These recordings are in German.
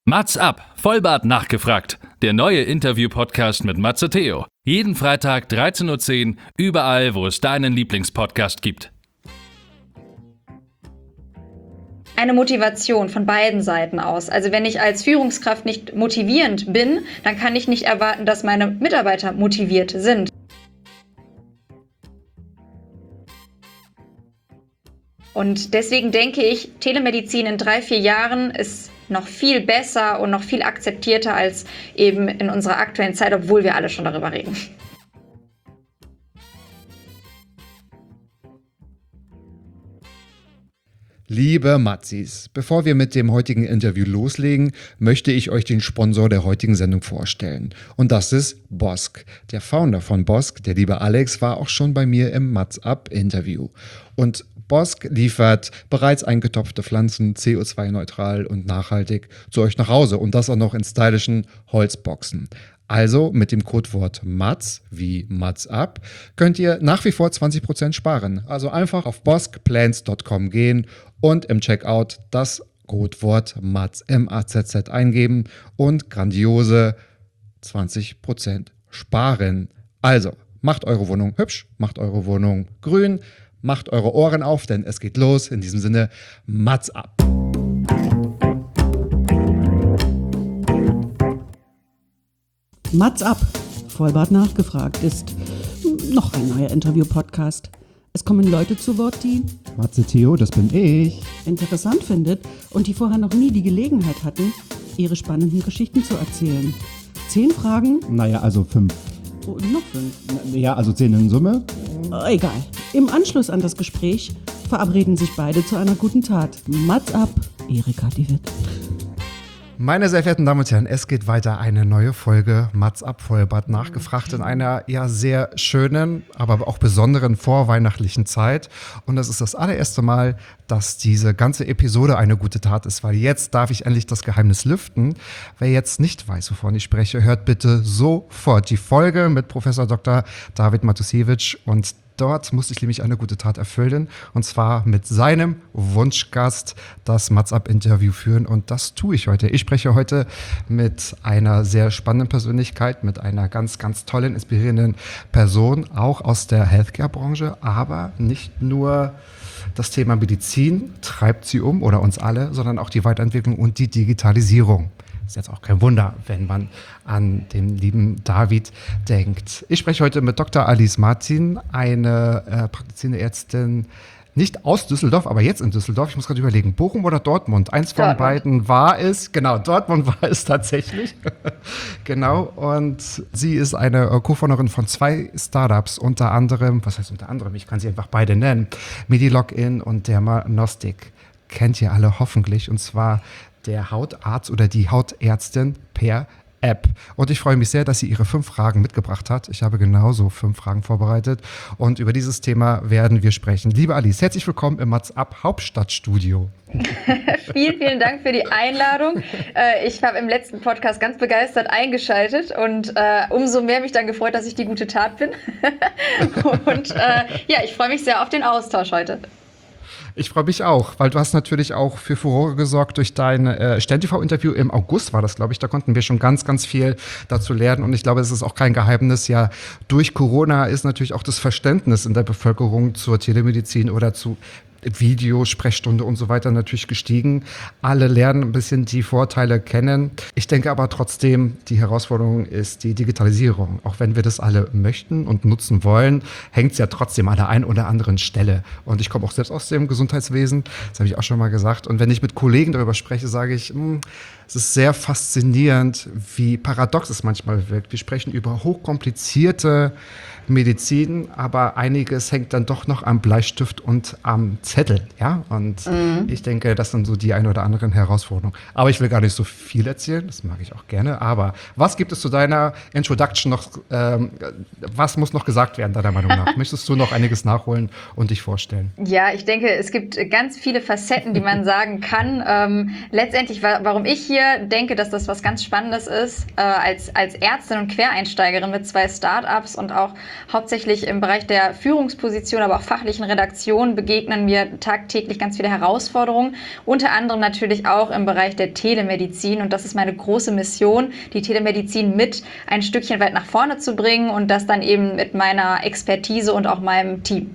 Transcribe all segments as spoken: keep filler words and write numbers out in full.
Mats ab, Vollbart nachgefragt. Der neue Interview-Podcast mit Matze Theo. Jeden Freitag dreizehn Uhr zehn, überall, wo es deinen Lieblingspodcast gibt. Eine Motivation von beiden Seiten aus. Also wenn ich als Führungskraft nicht motivierend bin, dann kann ich nicht erwarten, dass meine Mitarbeiter motiviert sind. Und deswegen denke ich, Telemedizin in drei, vier Jahren ist noch viel besser und noch viel akzeptierter als eben in unserer aktuellen Zeit, obwohl wir alle schon darüber reden. Liebe Matzis, bevor wir mit dem heutigen Interview loslegen, möchte ich euch den Sponsor der heutigen Sendung vorstellen. Und das ist Bosk. Der Founder von Bosk, der liebe Alex, war auch schon bei mir im Mats ab Interview. Und Bosk liefert bereits eingetopfte Pflanzen C O zwei neutral und nachhaltig zu euch nach Hause und das auch noch in stylischen Holzboxen. Also mit dem Codewort Mats wie Mats ab könnt ihr nach wie vor zwanzig Prozent sparen. Also einfach auf boskplants punkt com gehen und im Checkout das Codewort Mats M A Z Z eingeben und grandiose zwanzig Prozent sparen. Also macht eure Wohnung hübsch, macht eure Wohnung grün, macht eure Ohren auf, denn es geht los. In diesem Sinne, Mats ab. Mats ab, Vollbart nachgefragt ist noch ein neuer Interview-Podcast. Es kommen Leute zu Wort, die Matze Theo, das bin ich. interessant findet und die vorher noch nie die Gelegenheit hatten, ihre spannenden Geschichten zu erzählen. Zehn Fragen? Naja, also fünf. Oh, noch fünf. Ja, also zehn in Summe. Oh, egal. Im Anschluss an das Gespräch verabreden sich beide zu einer guten Tat. Mats ab, Erika die Witt. Meine sehr verehrten Damen und Herren, es geht weiter, eine neue Folge Mats ab, Vollbart nachgefragt in einer ja sehr schönen, aber auch besonderen vorweihnachtlichen Zeit. Und das ist das allererste Mal, dass diese ganze Episode eine gute Tat ist, weil jetzt darf ich endlich das Geheimnis lüften. Wer jetzt nicht weiß, wovon ich spreche, hört bitte sofort die Folge mit Professor Doktor David Matusiewicz und dort musste ich nämlich eine gute Tat erfüllen, und zwar mit seinem Wunschgast das Mats ab Interview führen, und das tue ich heute. Ich spreche heute mit einer sehr spannenden Persönlichkeit, mit einer ganz, ganz tollen, inspirierenden Person, auch aus der Healthcare-Branche, aber nicht nur das Thema Medizin treibt sie um oder uns alle, sondern auch die Weiterentwicklung und die Digitalisierung. Ist jetzt auch kein Wunder, wenn man an den lieben David denkt. Ich spreche heute mit Doktor Alice Martin, eine äh, praktizierende Ärztin, nicht aus Düsseldorf, aber jetzt in Düsseldorf. Ich muss gerade überlegen, Bochum oder Dortmund? Eins von Dortmund. beiden war es. Genau, Dortmund war es tatsächlich. Genau, und sie ist eine äh, Co-Founderin von zwei Startups, unter anderem, was heißt unter anderem, ich kann sie einfach beide nennen, MediLogin und Dermanostik. Kennt ihr alle hoffentlich, und zwar der Hautarzt oder die Hautärztin per App. Und ich freue mich sehr, dass sie ihre fünf Fragen mitgebracht hat. Ich habe genauso fünf Fragen vorbereitet und über dieses Thema werden wir sprechen. Liebe Alice, herzlich willkommen im Mats ab Hauptstadtstudio. Vielen, vielen Dank für die Einladung. Äh, ich habe im letzten Podcast ganz begeistert eingeschaltet und äh, umso mehr mich dann gefreut, dass ich die gute Tat bin. und äh, ja, ich freue mich sehr auf den Austausch heute. Ich freue mich auch, weil du hast natürlich auch für Furore gesorgt durch dein äh, Stern T V-Interview im August war das, glaube ich. Da konnten wir schon ganz, ganz viel dazu lernen. Und ich glaube, es ist auch kein Geheimnis. Ja, durch Corona ist natürlich auch das Verständnis in der Bevölkerung zur Telemedizin oder zu Videosprechstunde und so weiter natürlich gestiegen. Alle lernen ein bisschen die Vorteile kennen. Ich denke aber trotzdem, die Herausforderung ist die Digitalisierung. Auch wenn wir das alle möchten und nutzen wollen, hängt es ja trotzdem an der einen oder anderen Stelle. Und ich komme auch selbst aus dem Gesundheitswesen, das habe ich auch schon mal gesagt. Und wenn ich mit Kollegen darüber spreche, sage ich, mh, es ist sehr faszinierend, wie paradox es manchmal wirkt. Wir sprechen über hochkomplizierte Medizin, aber einiges hängt dann doch noch am Bleistift und am Zettel, ja, und mhm. ich denke, das sind so die ein oder anderen Herausforderungen. Aber ich will gar nicht so viel erzählen, das mag ich auch gerne, aber was gibt es zu deiner Introduction noch, ähm, was muss noch gesagt werden, deiner Meinung nach? Möchtest du noch einiges nachholen und dich vorstellen? Ja, ich denke, es gibt ganz viele Facetten, die man sagen kann. Ähm, letztendlich, wa- warum ich hier denke, dass das was ganz Spannendes ist, äh, als, als Ärztin und Quereinsteigerin mit zwei Startups und auch hauptsächlich im Bereich der Führungsposition, aber auch fachlichen Redaktion begegnen mir wir tagtäglich ganz viele Herausforderungen, unter anderem natürlich auch im Bereich der Telemedizin. Und das ist meine große Mission, die Telemedizin mit ein Stückchen weit nach vorne zu bringen und das dann eben mit meiner Expertise und auch meinem Team.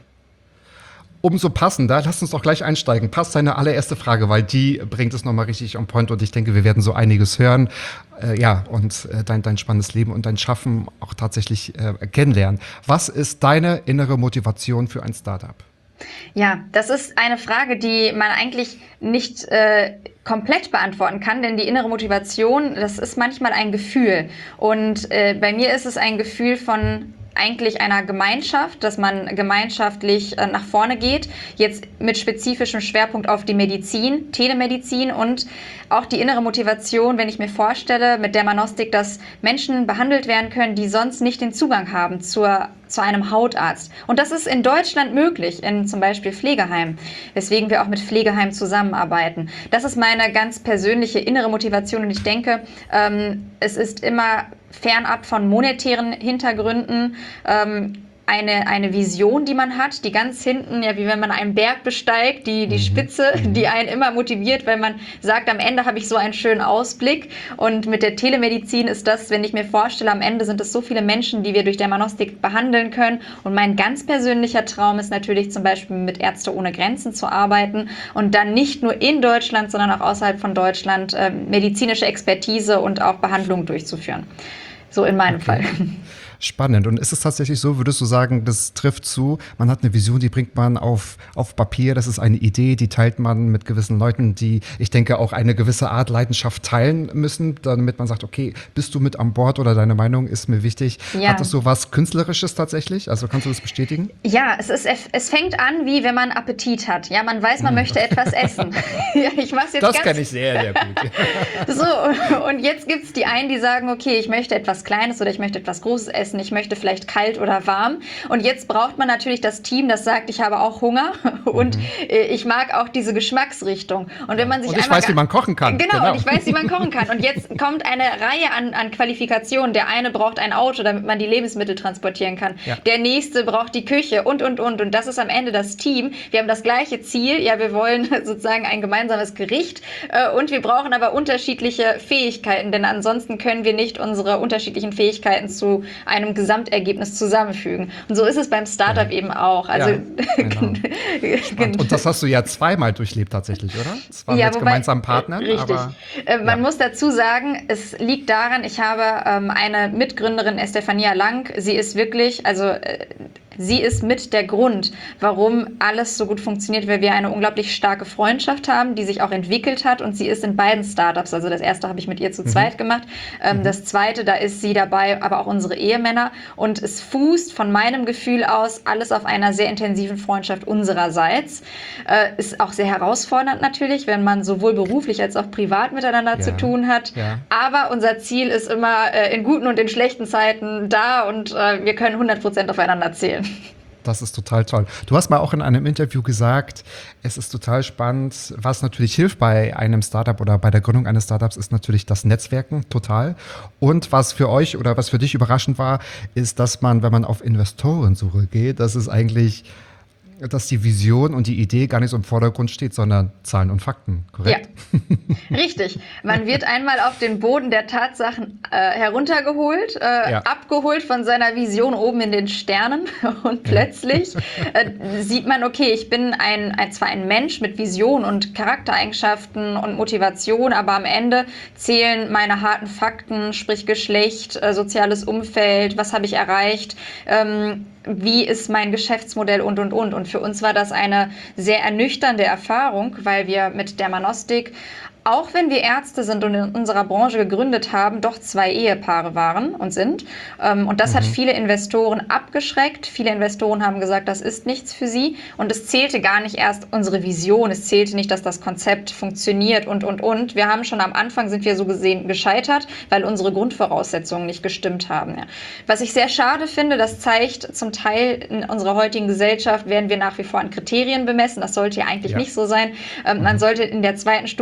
Umso passender, lass uns doch gleich einsteigen. Passt deine allererste Frage, weil die bringt es nochmal richtig on point und ich denke, wir werden so einiges hören. Äh, ja, und äh, dein, dein spannendes Leben und dein Schaffen auch tatsächlich äh, kennenlernen. Was ist deine innere Motivation für ein Startup? Ja, das ist eine Frage, die man eigentlich nicht äh, komplett beantworten kann, denn die innere Motivation, das ist manchmal ein Gefühl. Und äh, bei mir ist es ein Gefühl von eigentlich einer Gemeinschaft, dass man gemeinschaftlich äh, nach vorne geht, jetzt mit spezifischem Schwerpunkt auf die Medizin, Telemedizin und auch die innere Motivation, wenn ich mir vorstelle, mit der Manostik, dass Menschen behandelt werden können, die sonst nicht den Zugang haben zur, zu einem Hautarzt. Und das ist in Deutschland möglich, in zum Beispiel Pflegeheimen, weswegen wir auch mit Pflegeheimen zusammenarbeiten. Das ist meine ganz persönliche innere Motivation und ich denke, ähm, es ist immer fernab von monetären Hintergründen ähm, eine, eine Vision, die man hat, die ganz hinten, ja, wie wenn man einen Berg besteigt, die, die Spitze, die einen immer motiviert, weil man sagt, am Ende habe ich so einen schönen Ausblick. Und mit der Telemedizin ist das, wenn ich mir vorstelle, am Ende sind es so viele Menschen, die wir durch Dermanostik behandeln können. Und mein ganz persönlicher Traum ist natürlich zum Beispiel mit Ärzte ohne Grenzen zu arbeiten und dann nicht nur in Deutschland, sondern auch außerhalb von Deutschland äh, medizinische Expertise und auch Behandlungen durchzuführen. So in meinem okay. Fall. Spannend. Und ist es tatsächlich so, würdest du sagen, das trifft zu, man hat eine Vision, die bringt man auf, auf Papier, das ist eine Idee, die teilt man mit gewissen Leuten, die, ich denke, auch eine gewisse Art Leidenschaft teilen müssen, damit man sagt, okay, bist du mit an Bord oder deine Meinung ist mir wichtig. Ja. Hat das so was Künstlerisches tatsächlich? Also kannst du das bestätigen? Ja, es ist, es fängt an, wie wenn man Appetit hat. Ja, man weiß, man hm. möchte etwas essen. Ja, ich mach's jetzt das ganz kenne ich sehr, sehr gut. So, und jetzt gibt es die einen, die sagen, okay, ich möchte etwas Kleines oder ich möchte etwas Großes essen, ich möchte vielleicht kalt oder warm. Und jetzt braucht man natürlich das Team, das sagt, ich habe auch Hunger und mhm. ich mag auch diese Geschmacksrichtung. Und wenn man sich und ich einmal weiß, wie man kochen kann. Genau, genau, und ich weiß, wie man kochen kann. Und jetzt kommt eine Reihe an, an Qualifikationen. Der eine braucht ein Auto, damit man die Lebensmittel transportieren kann. Ja. Der nächste braucht die Küche und, und, und. Und das ist am Ende das Team. Wir haben das gleiche Ziel. Ja, wir wollen sozusagen ein gemeinsames Gericht. Und wir brauchen aber unterschiedliche Fähigkeiten, denn ansonsten können wir nicht unsere unterschiedlichen Fähigkeiten zu einem Gesamtergebnis zusammenfügen. Und so ist es beim Startup ja. eben auch. Also ja, genau. Und das hast du ja zweimal durchlebt tatsächlich, oder? Zwar ja, mit wobei, gemeinsamen Partnern. Richtig. Aber, äh, man ja. muss dazu sagen, es liegt daran, ich habe ähm, eine Mitgründerin, Estefania Lang. Sie ist wirklich, also äh, sie ist mit der Grund, warum alles so gut funktioniert, weil wir eine unglaublich starke Freundschaft haben, die sich auch entwickelt hat und sie ist in beiden Startups, also das erste habe ich mit ihr zu zweit mhm. gemacht, ähm, mhm. das zweite, da ist sie dabei, aber auch unsere Ehemänner und es fußt von meinem Gefühl aus alles auf einer sehr intensiven Freundschaft unsererseits. Äh, ist auch sehr herausfordernd natürlich, wenn man sowohl beruflich als auch privat miteinander ja. zu tun hat, ja. aber unser Ziel ist immer äh, in guten und in schlechten Zeiten da und äh, wir können hundert Prozent aufeinander zählen. Das ist total toll. Du hast mal auch in einem Interview gesagt, es ist total spannend, was natürlich hilft bei einem Startup oder bei der Gründung eines Startups, ist natürlich das Netzwerken, total. Und was für euch oder was für dich überraschend war, ist, dass man, wenn man auf Investorensuche geht, dass es eigentlich, dass die Vision und die Idee gar nicht so im Vordergrund steht, sondern Zahlen und Fakten, korrekt? Ja, richtig. Man wird einmal auf den Boden der Tatsachen äh, heruntergeholt, äh, ja. abgeholt von seiner Vision oben in den Sternen und plötzlich äh, sieht man, okay, ich bin ein, ein, zwar ein Mensch mit Vision und Charaktereigenschaften und Motivation, aber am Ende zählen meine harten Fakten, sprich Geschlecht, äh, soziales Umfeld, was habe ich erreicht, ähm, wie ist mein Geschäftsmodell und, und, und. Und für uns war das eine sehr ernüchternde Erfahrung, weil wir mit Dermanostik, auch wenn wir Ärzte sind und in unserer Branche gegründet haben, doch zwei Ehepaare waren und sind. Und das mhm. hat viele Investoren abgeschreckt. Viele Investoren haben gesagt, das ist nichts für sie. Und es zählte gar nicht erst unsere Vision. Es zählte nicht, dass das Konzept funktioniert und, und, und. Wir haben schon am Anfang, sind wir so gesehen gescheitert, weil unsere Grundvoraussetzungen nicht gestimmt haben. Ja. Was ich sehr schade finde, das zeigt zum Teil in unserer heutigen Gesellschaft, werden wir nach wie vor an Kriterien bemessen. Das sollte ja eigentlich ja. nicht so sein. Ähm, mhm. Man sollte in der zweiten Stufe die Menschen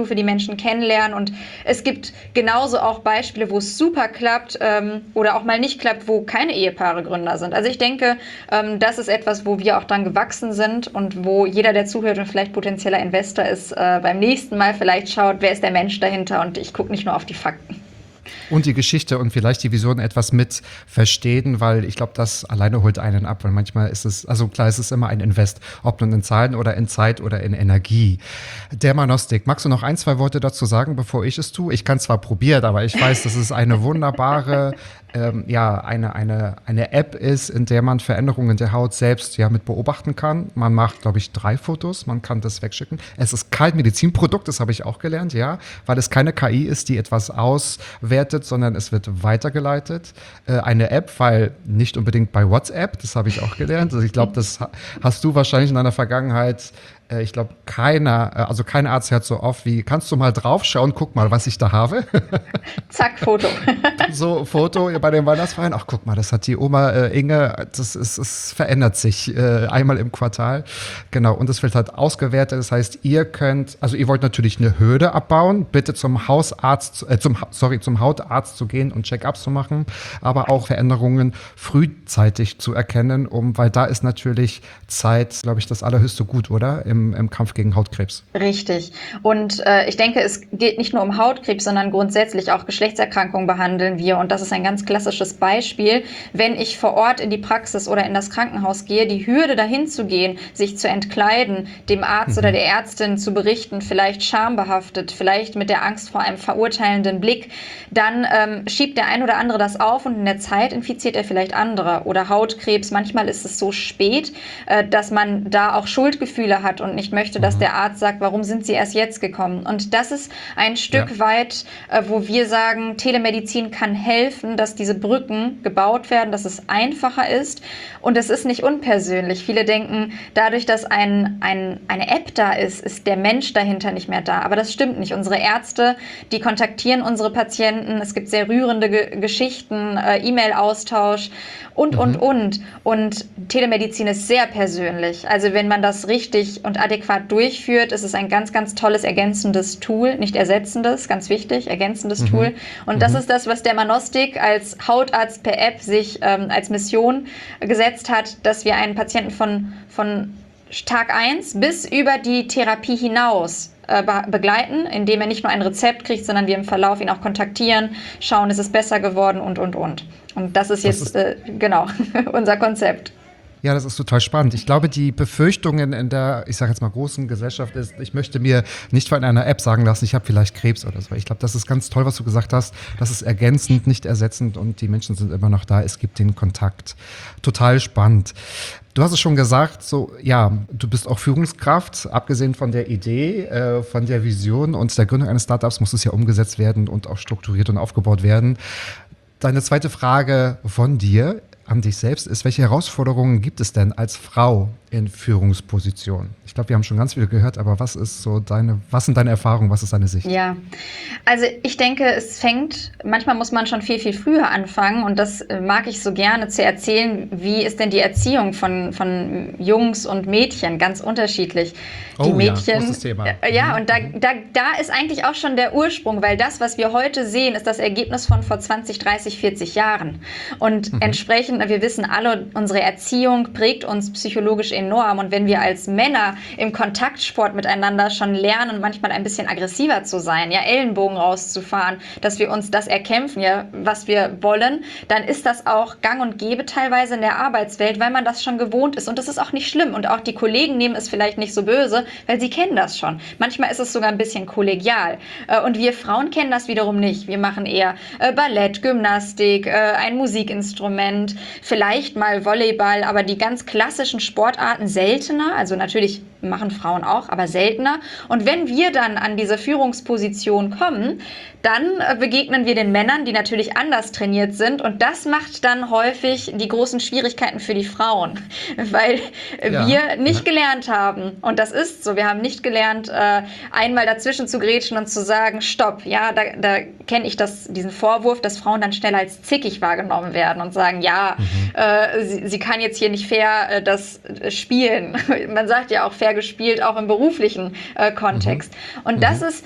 Menschen kennenlernen. Und es gibt genauso auch Beispiele, wo es super klappt ähm, oder auch mal nicht klappt, wo keine Ehepaare Gründer sind. Also ich denke, ähm, das ist etwas, wo wir auch dann gewachsen sind und wo jeder, der zuhört und vielleicht potenzieller Investor ist, äh, beim nächsten Mal vielleicht schaut, wer ist der Mensch dahinter, und ich gucke nicht nur auf die Fakten. Und die Geschichte und vielleicht die Vision etwas mit verstehen, weil ich glaube, das alleine holt einen ab, weil manchmal ist es, also klar, es ist immer ein Invest, ob nun in Zahlen oder in Zeit oder in Energie. Dermanostik, magst du noch ein, zwei Worte dazu sagen, bevor ich es tue? Ich kann zwar probiert, aber ich weiß, dass es eine wunderbare ähm, ja, eine, eine, eine App ist, in der man Veränderungen der Haut selbst ja mit beobachten kann. Man macht, glaube ich, drei Fotos, man kann das wegschicken. Es ist kein Medizinprodukt, das habe ich auch gelernt, ja, weil es keine K I ist, die etwas auswertet, sondern es wird weitergeleitet. Äh, eine App, weil nicht unbedingt bei WhatsApp, das habe ich auch gelernt. Also ich glaube, das hast du wahrscheinlich in deiner Vergangenheit. Ich glaube, keiner, also kein Arzt hört so oft wie, kannst du mal draufschauen, guck mal, was ich da habe. Zack, Foto. So, Foto bei dem Weihnachtsfeiern. Ach, guck mal, das hat die Oma äh, Inge, das ist, es verändert sich äh, einmal im Quartal. Genau, und es wird halt ausgewertet. Das heißt, ihr könnt, also ihr wollt natürlich eine Hürde abbauen, bitte zum Hausarzt, äh, zum, sorry, zum Hautarzt zu gehen und Check-ups zu machen, aber auch Veränderungen frühzeitig zu erkennen, um, weil da ist natürlich Zeit, glaube ich, das allerhöchste Gut, oder? Im Im, im Kampf gegen Hautkrebs. Richtig. Und äh, ich denke, es geht nicht nur um Hautkrebs, sondern grundsätzlich auch Geschlechtserkrankungen behandeln wir. Und das ist ein ganz klassisches Beispiel. Wenn ich vor Ort in die Praxis oder in das Krankenhaus gehe, die Hürde dahin zu gehen, sich zu entkleiden, dem Arzt mhm. oder der Ärztin zu berichten, vielleicht schambehaftet, vielleicht mit der Angst vor einem verurteilenden Blick, dann ähm, schiebt der ein oder andere das auf und in der Zeit infiziert er vielleicht andere. Oder Hautkrebs, manchmal ist es so spät, äh, dass man da auch Schuldgefühle hat und nicht möchte, dass der Arzt sagt, warum sind Sie erst jetzt gekommen? Und das ist ein Stück ja. weit, äh, wo wir sagen, Telemedizin kann helfen, dass diese Brücken gebaut werden, dass es einfacher ist und es ist nicht unpersönlich. Viele denken, dadurch, dass ein, ein, eine App da ist, ist der Mensch dahinter nicht mehr da. Aber das stimmt nicht. Unsere Ärzte, die kontaktieren unsere Patienten. Es gibt sehr rührende Ge- Geschichten, äh, E-Mail-Austausch und, mhm. und, und. Und Telemedizin ist sehr persönlich. Also wenn man das richtig und adäquat durchführt, ist es ein ganz, ganz tolles ergänzendes Tool, nicht ersetzendes, ganz wichtig, ergänzendes mhm. Tool. Und mhm. das ist das, was Dermanostik als Hautarzt per App sich ähm, als Mission gesetzt hat, dass wir einen Patienten von, von Tag eins bis über die Therapie hinaus äh, be- begleiten, indem er nicht nur ein Rezept kriegt, sondern wir im Verlauf ihn auch kontaktieren, schauen, ist es besser geworden und, und, und. Und das ist jetzt, das ist äh, genau, unser Konzept. Ja, das ist total spannend. Ich glaube, die Befürchtungen in der, ich sage jetzt mal, großen Gesellschaft ist, ich möchte mir nicht von einer App sagen lassen, ich habe vielleicht Krebs oder so. Ich glaube, das ist ganz toll, was du gesagt hast. Das ist ergänzend, nicht ersetzend und die Menschen sind immer noch da. Es gibt den Kontakt. Total spannend. Du hast es schon gesagt, so, ja, du bist auch Führungskraft, abgesehen von der Idee, äh, von der Vision und der Gründung eines Startups muss es ja umgesetzt werden und auch strukturiert und aufgebaut werden. Deine zweite Frage von dir an dich selbst ist, welche Herausforderungen gibt es denn als Frau in Führungsposition? Ich glaube, wir haben schon ganz viel gehört, aber was ist so deine, was sind deine Erfahrungen, was ist deine Sicht? Ja, also ich denke, es fängt, manchmal muss man schon viel, viel früher anfangen und das mag ich so gerne zu erzählen, wie ist denn die Erziehung von, von Jungs und Mädchen, ganz unterschiedlich. Die oh Mädchen, ja, großes Thema. Ja, und da, da, da ist eigentlich auch schon der Ursprung, weil das, was wir heute sehen, ist das Ergebnis von vor zwanzig, dreißig, vierzig Jahren. Und mhm. entsprechend, wir wissen alle, unsere Erziehung prägt uns psychologisch enorm und wenn wir als Männer im Kontaktsport miteinander schon lernen, manchmal ein bisschen aggressiver zu sein, ja, Ellenbogen rauszufahren, dass wir uns das erkämpfen, ja, was wir wollen, dann ist das auch gang und gäbe teilweise in der Arbeitswelt, weil man das schon gewohnt ist und das ist auch nicht schlimm und auch die Kollegen nehmen es vielleicht nicht so böse, weil sie kennen das schon. Manchmal ist es sogar ein bisschen kollegial und wir Frauen kennen das wiederum nicht. Wir machen eher Ballett, Gymnastik, ein Musikinstrument, vielleicht mal Volleyball, aber die ganz klassischen Sportarten seltener, also natürlich machen Frauen auch, aber seltener. Und wenn wir dann an diese Führungsposition kommen, dann äh, begegnen wir den Männern, die natürlich anders trainiert sind. Und das macht dann häufig die großen Schwierigkeiten für die Frauen, weil ja. wir nicht ja. gelernt haben. Und das ist so, wir haben nicht gelernt, äh, einmal dazwischen zu grätschen und zu sagen, stopp. Ja, da, da kenne ich das, diesen Vorwurf, dass Frauen dann schneller als zickig wahrgenommen werden und sagen, ja, mhm. äh, sie, sie kann jetzt hier nicht fair äh, das äh, spielen. Man sagt ja auch fair gespielt, auch im beruflichen äh, Kontext. Mhm. Und mhm. das ist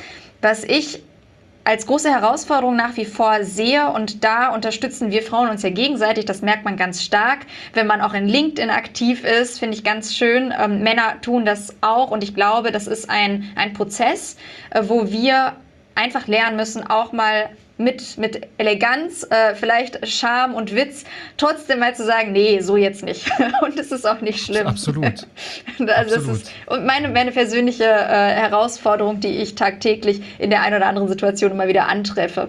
Was ich als große Herausforderung nach wie vor sehe, und da unterstützen wir Frauen uns ja gegenseitig, das merkt man ganz stark, wenn man auch in LinkedIn aktiv ist, finde ich ganz schön. Ähm, Männer tun das auch, und ich glaube, das ist ein, ein Prozess, äh, wo wir einfach lernen müssen, auch mal mit, mit Eleganz, äh, vielleicht Charme und Witz, trotzdem mal zu sagen, nee, so jetzt nicht. Und es ist auch nicht schlimm. Absolut. also Absolut. Das ist und meine, meine persönliche äh, Herausforderung, die ich tagtäglich in der einen oder anderen Situation immer wieder antreffe.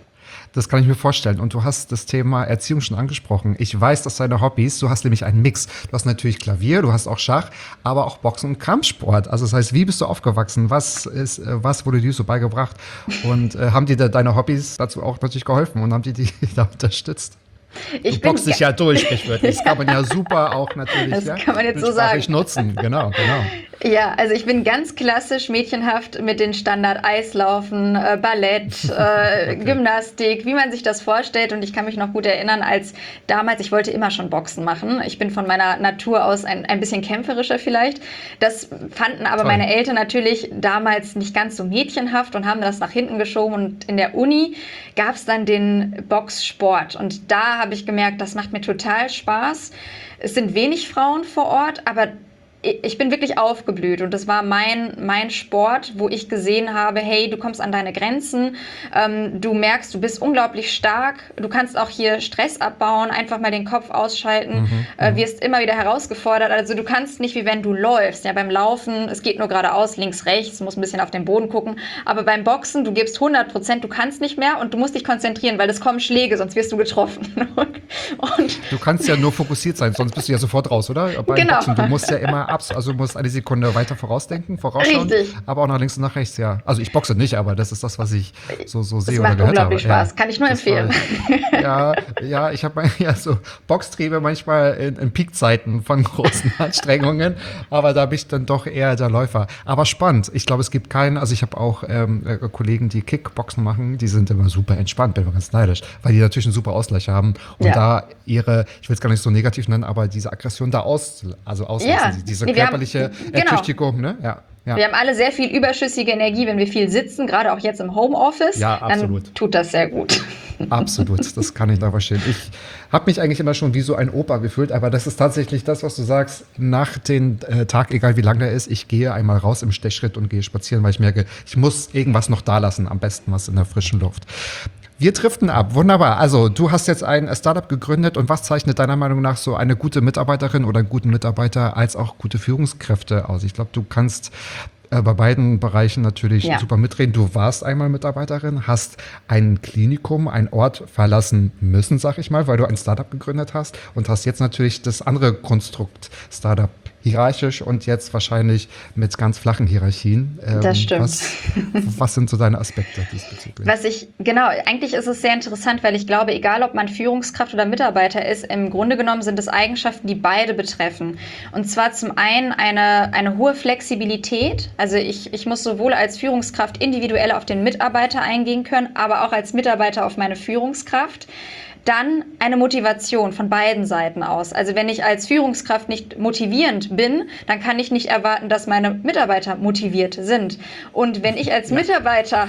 Das kann ich mir vorstellen. Und du hast das Thema Erziehung schon angesprochen. Ich weiß, dass deine Hobbys, du hast nämlich einen Mix. Du hast natürlich Klavier, du hast auch Schach, aber auch Boxen und Kampfsport. Also das heißt, wie bist du aufgewachsen? Was ist, was wurde dir so beigebracht? Und äh, haben dir da deine Hobbys dazu auch natürlich geholfen und haben die dich da unterstützt? Ich du boxst dich ja durch, sprichwörtlich. Das kann man ja super auch natürlich. Das ja, kann man jetzt so sagen. nutzen, genau, genau. Ja, also ich bin ganz klassisch mädchenhaft mit den Standard Eislaufen, äh, Ballett, äh, okay. Gymnastik, wie man sich das vorstellt. Und ich kann mich noch gut erinnern, als damals, ich wollte immer schon Boxen machen. Ich bin von meiner Natur aus ein, ein bisschen kämpferischer vielleicht. Das fanden aber Toll. meine Eltern natürlich damals nicht ganz so mädchenhaft und haben das nach hinten geschoben. Und in der Uni gab es dann den Boxsport. Und da habe ich gemerkt, das macht mir total Spaß. Es sind wenig Frauen vor Ort, aber ich bin wirklich aufgeblüht, und das war mein, mein Sport, wo ich gesehen habe, hey, du kommst an deine Grenzen, ähm, du merkst, du bist unglaublich stark, du kannst auch hier Stress abbauen, einfach mal den Kopf ausschalten, mhm, äh, wirst immer wieder herausgefordert, also du kannst nicht, wie wenn du läufst, ja, beim Laufen, es geht nur geradeaus, links, rechts, musst ein bisschen auf den Boden gucken, aber beim Boxen, du gibst hundert Prozent, du kannst nicht mehr und du musst dich konzentrieren, weil es kommen Schläge, sonst wirst du getroffen. und, und du kannst ja nur fokussiert sein, sonst bist du ja sofort raus, oder? Beim genau. Boxen, du musst ja immer also du musst eine Sekunde weiter vorausdenken, vorausschauen, Richtig. aber auch nach links und nach rechts, ja. Also ich boxe nicht, aber das ist das, was ich so, so sehe das oder macht gehört habe. unglaublich Spaß, ja, kann ich nur empfehlen. War, ja, ja, ich habe ja so Boxtriebe manchmal in, in Peakzeiten von großen Anstrengungen, aber da bin ich dann doch eher der Läufer. Aber spannend, ich glaube, es gibt keinen, also ich habe auch ähm, Kollegen, die Kickboxen machen, die sind immer super entspannt, bin immer ganz neidisch, weil die natürlich einen super Ausgleich haben und ja. da ihre, ich will es gar nicht so negativ nennen, aber diese Aggression da aus, also auslassen, ja. diese nee, körperliche Genau. Ertüchtigung, ne? Ja, ja. Wir haben alle sehr viel überschüssige Energie, wenn wir viel sitzen, gerade auch jetzt im Homeoffice. Ja, absolut. Dann tut das sehr gut. Absolut, das kann ich da verstehen. Ich habe mich eigentlich immer schon wie so ein Opa gefühlt, aber das ist tatsächlich das, was du sagst, nach dem äh, Tag, egal wie lang der ist, ich gehe einmal raus im Stechschritt und gehe spazieren, weil ich merke, ich muss irgendwas noch da lassen, am besten was in der frischen Luft. Wir driften ab, wunderbar. Also du hast jetzt ein Startup gegründet, und was zeichnet deiner Meinung nach so eine gute Mitarbeiterin oder einen guten Mitarbeiter als auch gute Führungskräfte aus? Ich glaube, du kannst äh, bei beiden Bereichen natürlich ja. super mitreden. Du warst einmal Mitarbeiterin, hast ein Klinikum, einen Ort verlassen müssen, sag ich mal, weil du ein Startup gegründet hast, und hast jetzt natürlich das andere Konstrukt Startup. Hierarchisch und jetzt wahrscheinlich mit ganz flachen Hierarchien. Ähm, das stimmt. Was, was sind so deine Aspekte diesbezüglich? Was ich, genau, eigentlich ist es sehr interessant, weil ich glaube, egal ob man Führungskraft oder Mitarbeiter ist, im Grunde genommen sind es Eigenschaften, die beide betreffen. Und zwar zum einen eine, eine hohe Flexibilität. Also ich, ich muss sowohl als Führungskraft individuell auf den Mitarbeiter eingehen können, aber auch als Mitarbeiter auf meine Führungskraft. Dann eine Motivation von beiden Seiten aus. Also wenn ich als Führungskraft nicht motivierend bin, dann kann ich nicht erwarten, dass meine Mitarbeiter motiviert sind. Und wenn ich als Mitarbeiter,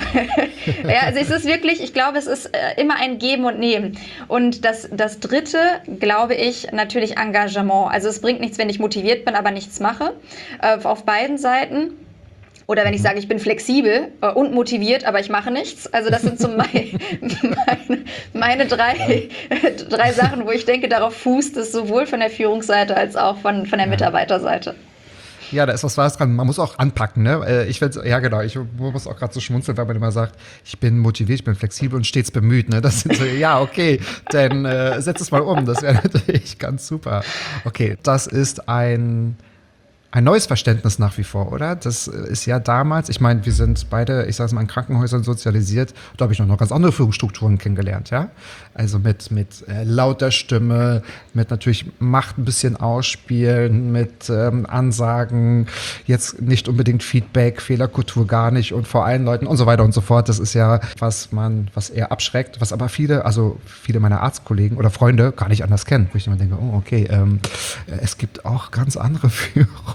ja, also es ist wirklich, ich glaube, es ist immer ein Geben und Nehmen. Und das, das Dritte, glaube ich, natürlich Engagement. Also es bringt nichts, wenn ich motiviert bin, aber nichts mache, auf beiden Seiten. Oder wenn ich sage, ich bin flexibel äh, und motiviert, aber ich mache nichts. Also das sind so mein, meine, meine drei, drei Sachen, wo ich denke, darauf fußt es sowohl von der Führungsseite als auch von, von der Mitarbeiterseite. Ja, da ist was Wahres dran. Man muss auch anpacken, ne? Ich will, ja genau, ich muss auch gerade so schmunzeln, weil man immer sagt, ich bin motiviert, ich bin flexibel und stets bemüht, ne? Das sind so, ja, okay, dann äh, setz es mal um. Das wäre natürlich ganz super. Okay, das ist ein... Ein neues Verständnis nach wie vor, oder? Das ist ja damals, ich meine, wir sind beide, ich sage es mal, in Krankenhäusern sozialisiert. Da habe ich noch ganz andere Führungsstrukturen kennengelernt, ja? Also mit, mit äh, lauter Stimme, mit natürlich Macht ein bisschen ausspielen, mit ähm, Ansagen, jetzt nicht unbedingt Feedback, Fehlerkultur gar nicht und vor allen Leuten und so weiter und so fort. Das ist ja, was man, was eher abschreckt, was aber viele, also viele meiner Arztkollegen oder Freunde gar nicht anders kennen. Wo ich immer denke, oh, okay, ähm, es gibt auch ganz andere Führung.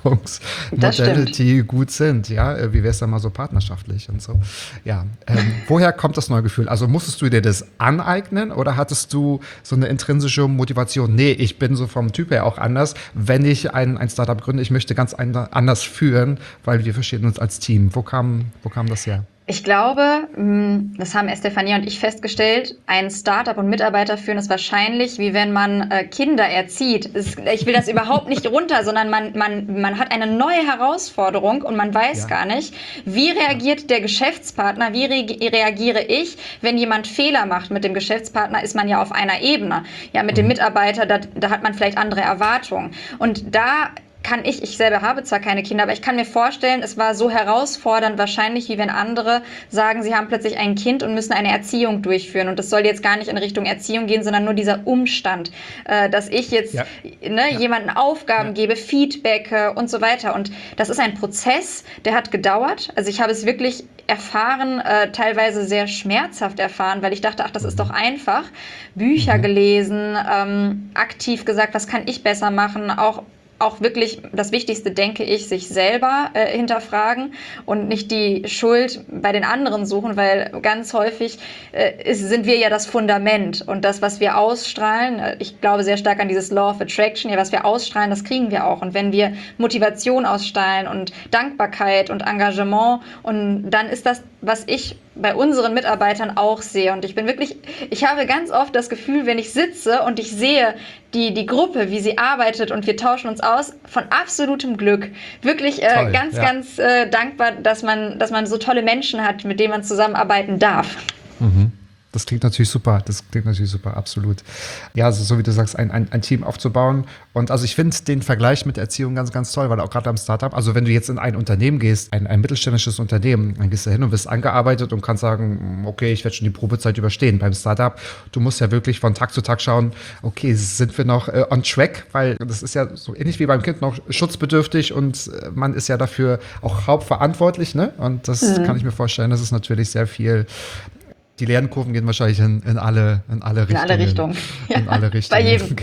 Beziehungsmodelle, die gut sind. Ja, wie wäre es dann mal so partnerschaftlich und so. Ja, ähm, woher kommt das neue Gefühl? Also musstest du dir das aneignen oder hattest du so eine intrinsische Motivation? Nee, ich bin so vom Typ her auch anders. Wenn ich ein, ein Startup gründe, ich möchte ganz anders führen, weil wir verstehen uns als Team. Wo kam, wo kam das her? Ich glaube, das haben Estefania und ich festgestellt, ein Startup und Mitarbeiter führen ist wahrscheinlich, wie wenn man Kinder erzieht. Ich will das überhaupt nicht runter, sondern man, man, man hat eine neue Herausforderung und man weiß ja. gar nicht, wie reagiert der Geschäftspartner, wie re- reagiere ich, wenn jemand Fehler macht. Mit dem Geschäftspartner ist man ja auf einer Ebene. Ja, mit mhm. dem Mitarbeiter, da, da hat man vielleicht andere Erwartungen. Und da kann ich, ich selber habe zwar keine Kinder, aber ich kann mir vorstellen, es war so herausfordernd wahrscheinlich, wie wenn andere sagen, sie haben plötzlich ein Kind und müssen eine Erziehung durchführen. Und das soll jetzt gar nicht in Richtung Erziehung gehen, sondern nur dieser Umstand, äh, dass ich jetzt ja. ne, ja. jemanden Aufgaben ja. gebe, Feedback äh, und so weiter. Und das ist ein Prozess, der hat gedauert. Also ich habe es wirklich erfahren, äh, teilweise sehr schmerzhaft erfahren, weil ich dachte, ach, das ist doch einfach. Bücher mhm. gelesen, ähm, aktiv gesagt, was kann ich besser machen, auch Auch wirklich das Wichtigste, denke ich, sich selber äh, hinterfragen und nicht die Schuld bei den anderen suchen, weil ganz häufig äh, ist, sind wir ja das Fundament und das, was wir ausstrahlen, äh, ich glaube sehr stark an dieses Law of Attraction, ja, was wir ausstrahlen, das kriegen wir auch. Und wenn wir Motivation ausstrahlen und Dankbarkeit und Engagement, und dann ist das, was ich bei unseren Mitarbeitern auch sehe. Und ich bin wirklich, ich habe ganz oft das Gefühl, wenn ich sitze und ich sehe die, die Gruppe, wie sie arbeitet und wir tauschen uns aus, von absolutem Glück. Wirklich äh, Toll, ganz, ja. ganz äh, dankbar, dass man, dass man so tolle Menschen hat, mit denen man zusammenarbeiten darf. Mhm. Das klingt natürlich super, das klingt natürlich super, absolut. Ja, also so wie du sagst, ein, ein, ein Team aufzubauen. Und also ich finde den Vergleich mit Erziehung ganz, ganz toll, weil auch gerade am Startup, also wenn du jetzt in ein Unternehmen gehst, ein, ein mittelständisches Unternehmen, dann gehst du hin und wirst angearbeitet und kannst sagen, okay, ich werde schon die Probezeit überstehen. Beim Startup, du musst ja wirklich von Tag zu Tag schauen, okay, sind wir noch äh, on track, weil das ist ja so ähnlich wie beim Kind noch schutzbedürftig und äh, man ist ja dafür auch hauptverantwortlich, ne? Und das mhm. kann ich mir vorstellen, das ist natürlich sehr viel. Die Lernkurven gehen wahrscheinlich in, in, alle, in alle Richtungen. In alle Richtungen. In alle Richtungen. Bei jedem.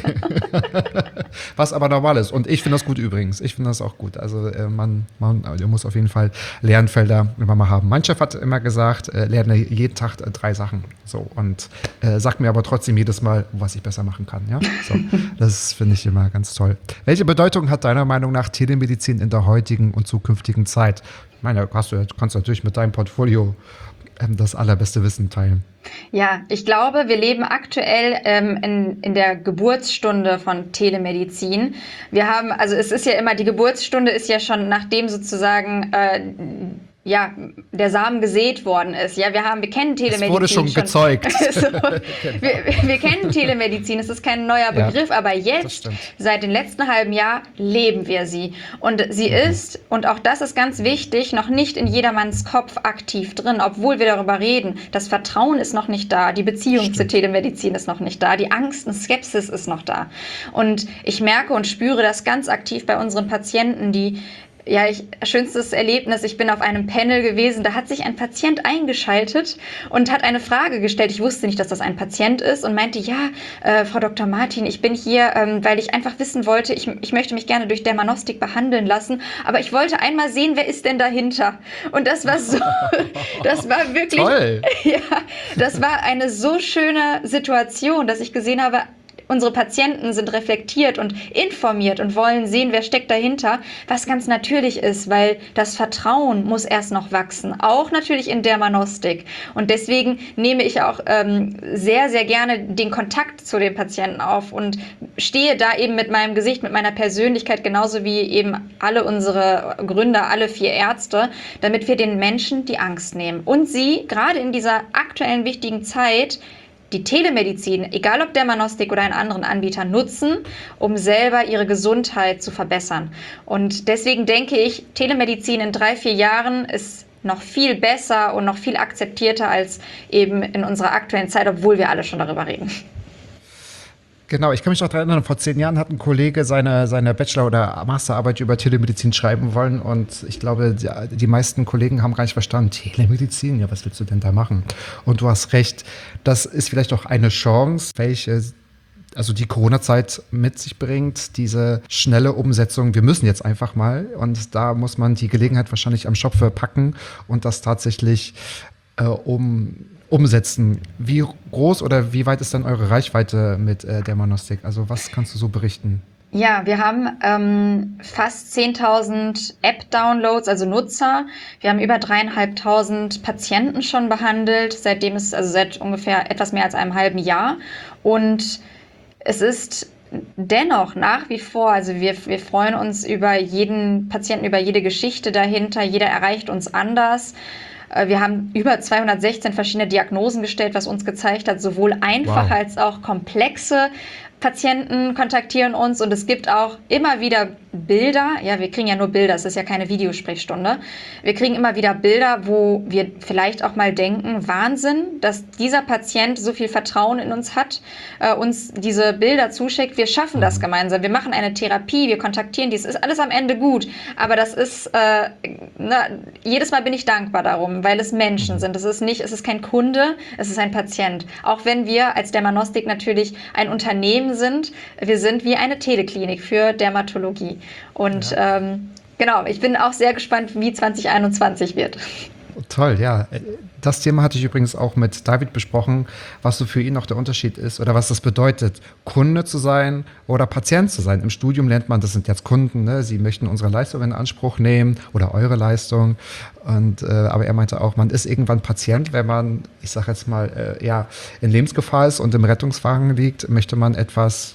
Was aber normal ist. Und ich finde das gut übrigens. Ich finde das auch gut. Also äh, man, man muss auf jeden Fall Lernfelder immer mal haben. Mein Chef hat immer gesagt, äh, lerne jeden Tag äh, drei Sachen. So, und äh, sagt mir aber trotzdem jedes Mal, was ich besser machen kann. Ja? So, das finde ich immer ganz toll. Welche Bedeutung hat deiner Meinung nach Telemedizin in der heutigen und zukünftigen Zeit? Ich meine, hast du kannst natürlich mit deinem Portfolio das allerbeste Wissen teilen. Ja, ich glaube, wir leben aktuell ähm, in, in der Geburtsstunde von Telemedizin. Wir haben, also es ist ja immer, die Geburtsstunde ist ja schon nachdem sozusagen äh, ja, der Samen gesät worden ist. Ja, wir haben, wir kennen Telemedizin. Es wurde schon, schon. gezeugt. so, wir, wir kennen Telemedizin. Es ist kein neuer Begriff, ja, aber jetzt, seit dem letzten halben Jahr, leben wir sie. Und sie mhm. ist, und auch das ist ganz wichtig, noch nicht in jedermanns Kopf aktiv drin, obwohl wir darüber reden. Das Vertrauen ist noch nicht da. Die Beziehung Stimmt. zur Telemedizin ist noch nicht da. Die Angst und Skepsis ist noch da. Und ich merke und spüre das ganz aktiv bei unseren Patienten, die Ja, ich, schönstes Erlebnis, ich bin auf einem Panel gewesen, da hat sich ein Patient eingeschaltet und hat eine Frage gestellt. Ich wusste nicht, dass das ein Patient ist und meinte, ja, äh, Frau Doktor Martin, ich bin hier, ähm, weil ich einfach wissen wollte, ich, ich möchte mich gerne durch Dermanostik behandeln lassen, aber ich wollte einmal sehen, wer ist denn dahinter? Und das war so, das war wirklich, Toll. ja, das war eine so schöne Situation, dass ich gesehen habe, unsere Patienten sind reflektiert und informiert und wollen sehen, wer steckt dahinter, was ganz natürlich ist, weil das Vertrauen muss erst noch wachsen, auch natürlich in Dermanostik. Und deswegen nehme ich auch ähm, sehr, sehr gerne den Kontakt zu den Patienten auf und stehe da eben mit meinem Gesicht, mit meiner Persönlichkeit, genauso wie eben alle unsere Gründer, alle vier Ärzte, damit wir den Menschen die Angst nehmen und sie gerade in dieser aktuellen wichtigen Zeit die Telemedizin, egal ob Dermanostik oder einen anderen Anbieter, nutzen, um selber ihre Gesundheit zu verbessern. Und deswegen denke ich, Telemedizin in drei, vier Jahren ist noch viel besser und noch viel akzeptierter als eben in unserer aktuellen Zeit, obwohl wir alle schon darüber reden. Genau, ich kann mich noch daran erinnern, vor zehn Jahren hat ein Kollege seine, seine Bachelor- oder Masterarbeit über Telemedizin schreiben wollen und ich glaube, die, die meisten Kollegen haben gar nicht verstanden, Telemedizin, ja, was willst du denn da machen? Und du hast recht, das ist vielleicht auch eine Chance, welche also die Corona-Zeit mit sich bringt, diese schnelle Umsetzung. Wir müssen jetzt einfach mal und da muss man die Gelegenheit wahrscheinlich am Schopfe packen und das tatsächlich äh, um, umsetzen. Wie groß oder wie weit ist denn eure Reichweite mit äh, Dermanostik? Also was kannst du so berichten? Ja, wir haben ähm, fast zehntausend App-Downloads, also Nutzer. Wir haben über dreieinhalbtausend Patienten schon behandelt, seitdem es, also seit ungefähr etwas mehr als einem halben Jahr. Und es ist dennoch nach wie vor, also wir, wir freuen uns über jeden Patienten, über jede Geschichte dahinter. Jeder erreicht uns anders. Wir haben über zweihundertsechzehn verschiedene Diagnosen gestellt, was uns gezeigt hat, sowohl einfache wow. als auch komplexe Patienten kontaktieren uns und es gibt auch immer wieder Bilder, ja, wir kriegen ja nur Bilder, es ist ja keine Videosprechstunde, wir kriegen immer wieder Bilder, wo wir vielleicht auch mal denken, Wahnsinn, dass dieser Patient so viel Vertrauen in uns hat, äh, uns diese Bilder zuschickt, wir schaffen das gemeinsam, wir machen eine Therapie, wir kontaktieren die, es ist alles am Ende gut, aber das ist, äh, na, jedes Mal bin ich dankbar darum, weil es Menschen sind, es ist nicht, es ist kein Kunde, es ist ein Patient, auch wenn wir als Dermanostik natürlich ein Unternehmen sind. Wir sind wie eine Teleklinik für Dermatologie. Und ja. ähm, genau, ich bin auch sehr gespannt, wie zwanzig einundzwanzig wird. Toll, ja. Das Thema hatte ich übrigens auch mit David besprochen, was so für ihn noch der Unterschied ist oder was das bedeutet, Kunde zu sein oder Patient zu sein. Im Studium lernt man, das sind jetzt Kunden, ne? Sie möchten unsere Leistung in Anspruch nehmen oder eure Leistung. Und, äh, aber er meinte auch, man ist irgendwann Patient, wenn man, ich sage jetzt mal, äh, ja, in Lebensgefahr ist und im Rettungswagen liegt, möchte man etwas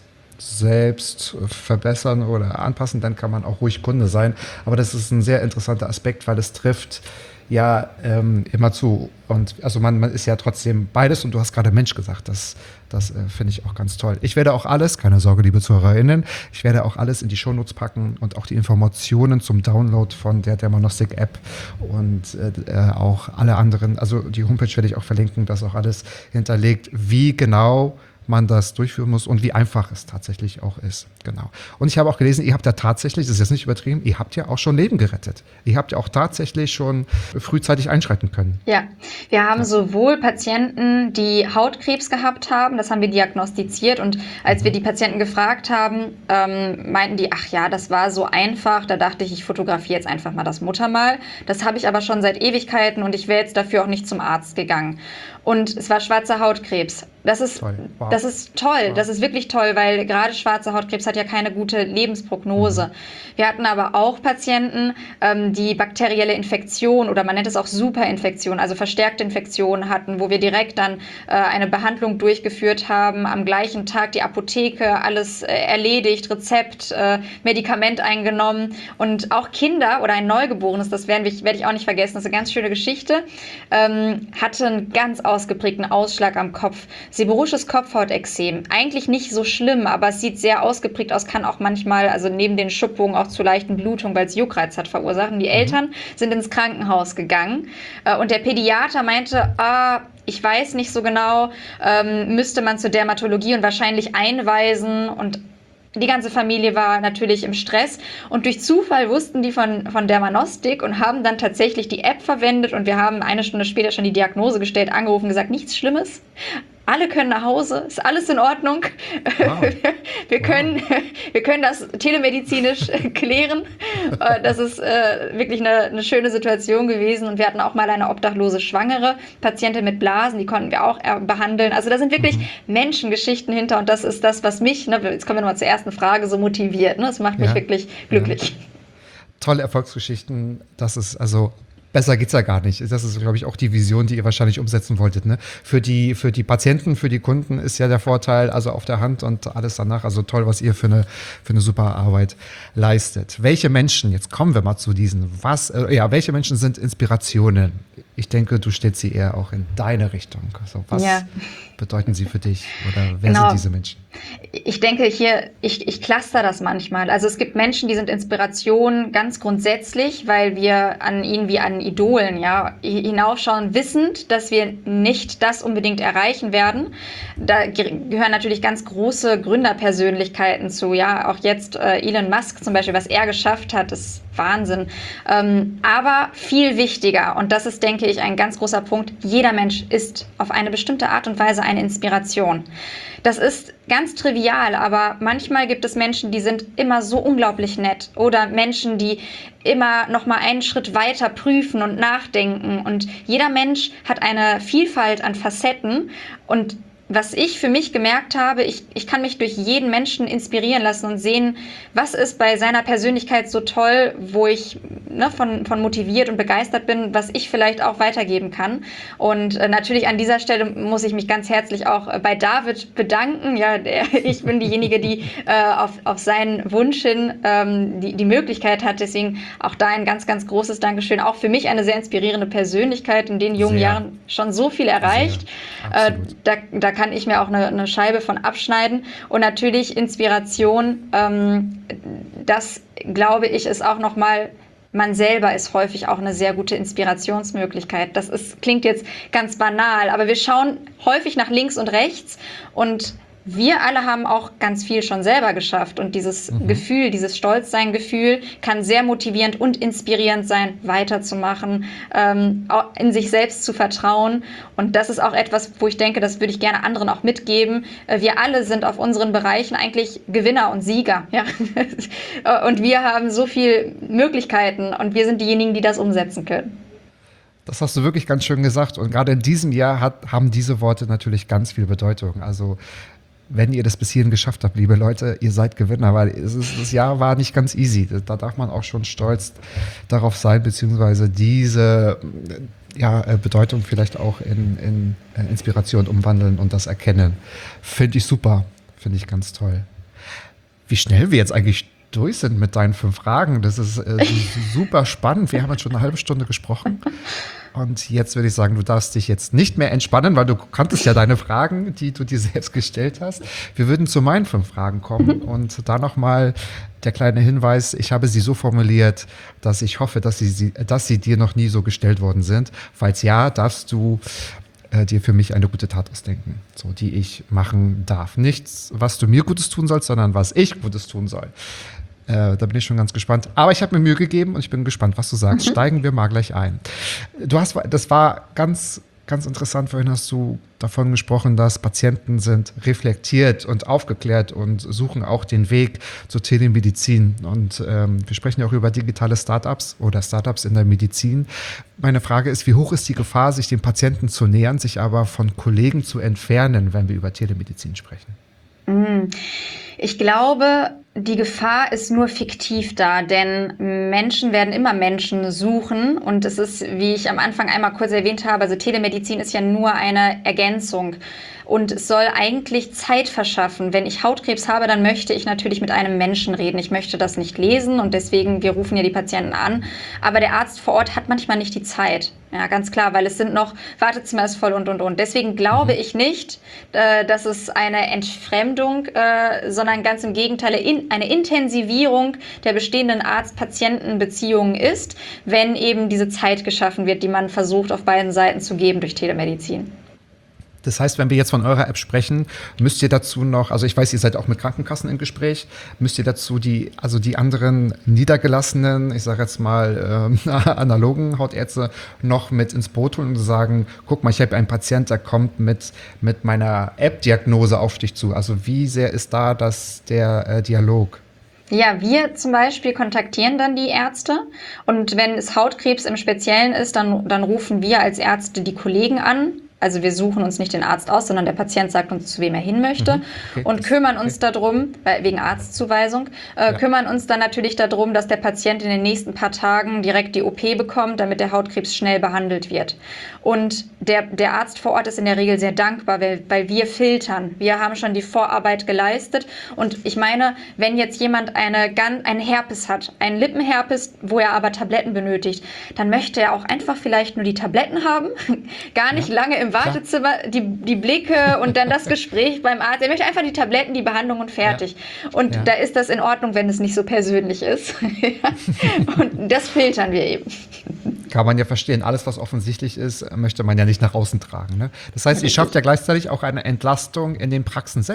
selbst verbessern oder anpassen, dann kann man auch ruhig Kunde sein. Aber das ist ein sehr interessanter Aspekt, weil es trifft ja ähm, immer zu. Und also man, man ist ja trotzdem beides und du hast gerade Mensch gesagt, das, das äh, finde ich auch ganz toll. Ich werde auch alles, keine Sorge, liebe ZuhörerInnen, ich werde auch alles in die Shownotes packen und auch die Informationen zum Download von der Dermanostik-App und äh, auch alle anderen, also die Homepage werde ich auch verlinken, das auch alles hinterlegt, wie genau man das durchführen muss und wie einfach es tatsächlich auch ist. Genau. Und ich habe auch gelesen, ihr habt ja tatsächlich, das ist jetzt nicht übertrieben, ihr habt ja auch schon Leben gerettet. Ihr habt ja auch tatsächlich schon frühzeitig einschreiten können. Ja, wir haben ja. sowohl Patienten, die Hautkrebs gehabt haben, das haben wir diagnostiziert und als mhm. wir die Patienten gefragt haben, ähm, meinten die, ach ja, das war so einfach, da dachte ich, ich fotografiere jetzt einfach mal das Muttermal. Das habe ich aber schon seit Ewigkeiten und ich wäre jetzt dafür auch nicht zum Arzt gegangen. Und es war schwarzer Hautkrebs. Das ist toll. Wow. Das ist toll, wow. Das ist wirklich toll, weil gerade schwarzer Hautkrebs hat ja keine gute Lebensprognose. Mhm. Wir hatten aber auch Patienten, ähm, die bakterielle Infektion oder man nennt es auch Superinfektion, also verstärkte Infektionen hatten, wo wir direkt dann äh, eine Behandlung durchgeführt haben, am gleichen Tag die Apotheke, alles äh, erledigt, Rezept, äh, Medikament eingenommen und auch Kinder oder ein Neugeborenes, das werde ich, werde ich auch nicht vergessen, das ist eine ganz schöne Geschichte, ähm, hatte einen ganz ausgeprägten Ausschlag am Kopf. Seborrhoisches Kopfhautexem. Eigentlich nicht so schlimm, aber es sieht sehr ausgeprägt aus, kann auch manchmal, also neben den Schuppungen auch zu leichten Blutungen, weil es Juckreiz hat, verursachen. Die Eltern sind ins Krankenhaus gegangen und der Pädiater meinte, ah, ich weiß nicht so genau, ähm, müsste man zur Dermatologie und wahrscheinlich einweisen und die ganze Familie war natürlich im Stress und durch Zufall wussten die von, von Dermanostik und haben dann tatsächlich die App verwendet und wir haben eine Stunde später schon die Diagnose gestellt, angerufen, gesagt, nichts Schlimmes. Alle können nach Hause, ist alles in Ordnung. Wow. Wir, wir, können, wow. wir können das telemedizinisch klären. Das ist äh, wirklich eine, eine schöne Situation gewesen. Und wir hatten auch mal eine obdachlose Schwangere, Patientin mit Blasen, die konnten wir auch äh, behandeln. Also da sind wirklich mhm. Menschengeschichten hinter. Und das ist das, was mich, ne, jetzt kommen wir nochmal zur ersten Frage, so motiviert. Ne? Das macht mich ja. wirklich glücklich. Ja. Tolle Erfolgsgeschichten. Das ist also... Besser geht's ja gar nicht. Das ist, glaube ich, auch die Vision, die ihr wahrscheinlich umsetzen wolltet. Ne? Für die, für die Patienten, für die Kunden ist ja der Vorteil also auf der Hand und alles danach. Also toll, was ihr für eine, für eine super Arbeit leistet. Welche Menschen, jetzt kommen wir mal zu diesen, was, äh, ja, welche Menschen sind Inspirationen? Ich denke, du stellst sie eher auch in deine Richtung. Also was ja. bedeuten sie für dich oder wer genau. sind diese Menschen? Ich denke hier, ich, ich cluster das manchmal. Also es gibt Menschen, die sind Inspiration ganz grundsätzlich, weil wir an ihnen wie an Idolen ja, hinaufschauen, wissend, dass wir nicht das unbedingt erreichen werden. Da gehören natürlich ganz große Gründerpersönlichkeiten zu. Ja, auch jetzt äh, Elon Musk zum Beispiel, was er geschafft hat, ist Wahnsinn. Ähm, aber viel wichtiger, und das ist, denke denke ich, ein ganz großer Punkt. Jeder Mensch ist auf eine bestimmte Art und Weise eine Inspiration. Das ist ganz trivial, aber manchmal gibt es Menschen, die sind immer so unglaublich nett oder Menschen, die immer noch mal einen Schritt weiter prüfen und nachdenken. Und jeder Mensch hat eine Vielfalt an Facetten und was ich für mich gemerkt habe, ich, ich kann mich durch jeden Menschen inspirieren lassen und sehen, was ist bei seiner Persönlichkeit so toll, wo ich ne, von, von motiviert und begeistert bin, was ich vielleicht auch weitergeben kann. Und äh, natürlich an dieser Stelle muss ich mich ganz herzlich auch äh, bei David bedanken. Ja, der, ich bin diejenige, die äh, auf, auf seinen Wunsch hin ähm, die, die Möglichkeit hat. Deswegen auch da ein ganz, ganz großes Dankeschön. Auch für mich eine sehr inspirierende Persönlichkeit, in den jungen Sehr. Jahren schon so viel erreicht. Äh, da, da kann ich mir auch eine, eine Scheibe von abschneiden. Und natürlich Inspiration, ähm, das glaube ich ist auch nochmal, man selber ist häufig auch eine sehr gute Inspirationsmöglichkeit. Das ist, klingt jetzt ganz banal, aber wir schauen häufig nach links und rechts und wir alle haben auch ganz viel schon selber geschafft und dieses mhm. Gefühl, dieses Stolzsein-Gefühl kann sehr motivierend und inspirierend sein, weiterzumachen, ähm, in sich selbst zu vertrauen und das ist auch etwas, wo ich denke, das würde ich gerne anderen auch mitgeben. Wir alle sind auf unseren Bereichen eigentlich Gewinner und Sieger, ja? Und wir haben so viele Möglichkeiten und wir sind diejenigen, die das umsetzen können. Das hast du wirklich ganz schön gesagt und gerade in diesem Jahr hat, haben diese Worte natürlich ganz viel Bedeutung. Also wenn ihr das bis hierhin geschafft habt, liebe Leute, ihr seid Gewinner, weil es ist, das Jahr war nicht ganz easy. Da darf man auch schon stolz darauf sein, beziehungsweise diese ja, Bedeutung vielleicht auch in, in Inspiration umwandeln und das erkennen. Finde ich super, finde ich ganz toll. Wie schnell wir jetzt eigentlich durch sind mit deinen fünf Fragen, das ist äh, super spannend. Wir haben jetzt schon eine halbe Stunde gesprochen. Und jetzt würde ich sagen, du darfst dich jetzt nicht mehr entspannen, weil du kanntest ja deine Fragen, die du dir selbst gestellt hast. Wir würden zu meinen fünf Fragen kommen. Und da nochmal der kleine Hinweis, ich habe sie so formuliert, dass ich hoffe, dass sie, dass sie dir noch nie so gestellt worden sind. Falls ja, darfst du äh, dir für mich eine gute Tat ausdenken, so, die ich machen darf. Nichts, was du mir Gutes tun sollst, sondern was ich Gutes tun soll. Äh, da bin ich schon ganz gespannt. Aber ich habe mir Mühe gegeben und ich bin gespannt, was du sagst. Mhm. Steigen wir mal gleich ein. Du hast, das war ganz, ganz interessant. Vorhin hast du davon gesprochen, dass Patienten sind reflektiert und aufgeklärt und suchen auch den Weg zur Telemedizin. Und ähm, wir sprechen ja auch über digitale Startups oder Startups in der Medizin. Meine Frage ist, wie hoch ist die Gefahr, sich dem Patienten zu nähern, sich aber von Kollegen zu entfernen, wenn wir über Telemedizin sprechen? Mhm. Ich glaube, die Gefahr ist nur fiktiv da, denn Menschen werden immer Menschen suchen und es ist, wie ich am Anfang einmal kurz erwähnt habe, also Telemedizin ist ja nur eine Ergänzung und es soll eigentlich Zeit verschaffen. Wenn ich Hautkrebs habe, dann möchte ich natürlich mit einem Menschen reden. Ich möchte das nicht lesen und deswegen, wir rufen ja die Patienten an, aber der Arzt vor Ort hat manchmal nicht die Zeit. Ja, ganz klar, weil es sind noch, Wartezimmer ist voll und, und, und. Deswegen glaube ich nicht, äh, dass es eine Entfremdung, äh, sondern ganz im Gegenteil in, eine Intensivierung der bestehenden Arzt-Patienten-Beziehungen ist, wenn eben diese Zeit geschaffen wird, die man versucht auf beiden Seiten zu geben durch Telemedizin. Das heißt, wenn wir jetzt von eurer App sprechen, müsst ihr dazu noch, also ich weiß, ihr seid auch mit Krankenkassen im Gespräch, müsst ihr dazu die, also die anderen niedergelassenen, ich sage jetzt mal äh, analogen Hautärzte noch mit ins Boot holen und sagen, guck mal, ich habe einen Patient, der kommt mit, mit meiner App-Diagnose auf dich zu. Also wie sehr ist da das der äh, Dialog? Ja, wir zum Beispiel kontaktieren dann die Ärzte und wenn es Hautkrebs im Speziellen ist, dann, dann rufen wir als Ärzte die Kollegen an. Also wir suchen uns nicht den Arzt aus, sondern der Patient sagt uns, zu wem er hin möchte, mhm, okay, und kümmern uns okay. darum, wegen Arztzuweisung, äh, ja. kümmern uns dann natürlich darum, dass der Patient in den nächsten paar Tagen direkt die O P bekommt, damit der Hautkrebs schnell behandelt wird. Und der, der Arzt vor Ort ist in der Regel sehr dankbar, weil, weil wir filtern. Wir haben schon die Vorarbeit geleistet. Und ich meine, wenn jetzt jemand eine, einen Herpes hat, einen Lippenherpes, wo er aber Tabletten benötigt, dann möchte er auch einfach vielleicht nur die Tabletten haben, gar nicht ja. lange im Im Wartezimmer, die, die Blicke und dann das Gespräch beim Arzt. Er möchte einfach die Tabletten, die Behandlung und fertig. Ja. Und ja. da ist das in Ordnung, wenn es nicht so persönlich ist. Und das filtern wir eben. Kann man ja verstehen. Alles, was offensichtlich ist, möchte man ja nicht nach außen tragen. Ne? Das heißt, ihr schafft ja gleichzeitig auch eine Entlastung in den Praxen selbst.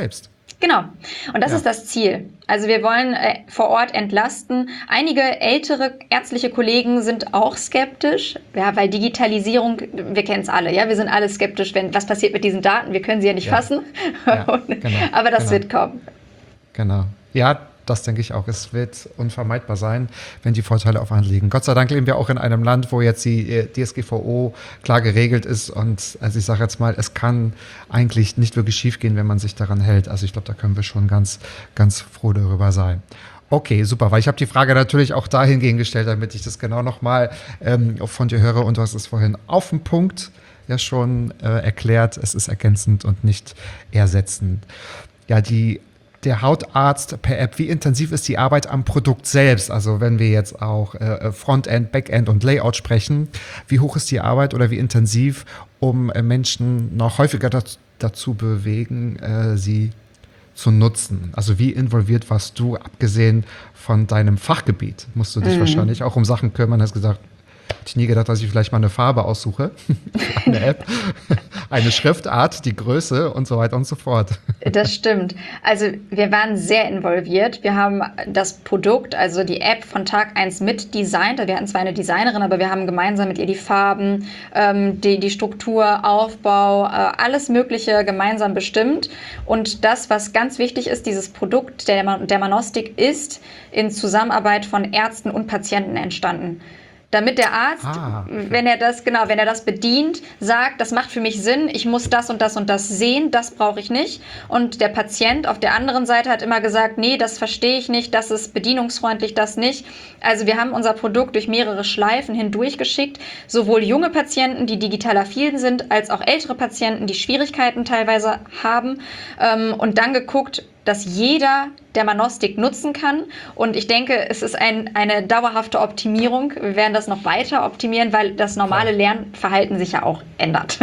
Genau. Und das Ja. ist das Ziel. Also wir wollen äh, vor Ort entlasten. Einige ältere ärztliche Kollegen sind auch skeptisch, ja, weil Digitalisierung, wir kennen es alle, ja, wir sind alle skeptisch, wenn was passiert mit diesen Daten, wir können sie ja nicht Ja. fassen. Ja, Und, genau, aber das genau. wird kommen. Genau. Ja, das denke ich auch. Es wird unvermeidbar sein, wenn die Vorteile auf Hand liegen. Gott sei Dank leben wir auch in einem Land, wo jetzt die äh, D S G V O klar geregelt ist. Und also ich sage jetzt mal, es kann eigentlich nicht wirklich schief gehen, wenn man sich daran hält. Also ich glaube, da können wir schon ganz, ganz froh darüber sein. Okay, super, weil ich habe die Frage natürlich auch dahingehend gestellt, damit ich das genau nochmal ähm, von dir höre. Und du hast es vorhin auf den Punkt ja schon äh, erklärt. Es ist ergänzend und nicht ersetzend. Ja, die Der Hautarzt per App, wie intensiv ist die Arbeit am Produkt selbst? Also wenn wir jetzt auch äh, Frontend, Backend und Layout sprechen, wie hoch ist die Arbeit oder wie intensiv, um äh, Menschen noch häufiger dazu, dazu bewegen, äh, sie zu nutzen? Also wie involviert warst du, abgesehen von deinem Fachgebiet? Musst du dich mhm. wahrscheinlich auch um Sachen kümmern, hast gesagt, hätte ich nie gedacht, dass ich vielleicht mal eine Farbe aussuche für eine App, eine Schriftart, die Größe und so weiter und so fort. Das stimmt. Also wir waren sehr involviert. Wir haben das Produkt, also die App von Tag eins mit designt. Wir hatten zwar eine Designerin, aber wir haben gemeinsam mit ihr die Farben, ähm, die, die Struktur, Aufbau, äh, alles Mögliche gemeinsam bestimmt. Und das, was ganz wichtig ist, dieses Produkt der Dermanostik ist in Zusammenarbeit von Ärzten und Patienten entstanden. Damit der Arzt, ah. wenn er das, genau, wenn er das bedient, sagt, das macht für mich Sinn, ich muss das und das und das sehen, das brauche ich nicht. Und der Patient auf der anderen Seite hat immer gesagt, nee, das verstehe ich nicht, das ist bedienungsfreundlich, das nicht. Also wir haben unser Produkt durch mehrere Schleifen hindurch geschickt, sowohl junge Patienten, die digital affin sind, als auch ältere Patienten, die Schwierigkeiten teilweise haben, ähm, und dann geguckt, dass jeder Dermanostik nutzen kann. Und ich denke, es ist ein, eine dauerhafte Optimierung. Wir werden das noch weiter optimieren, weil das normale Lernverhalten sich ja auch ändert.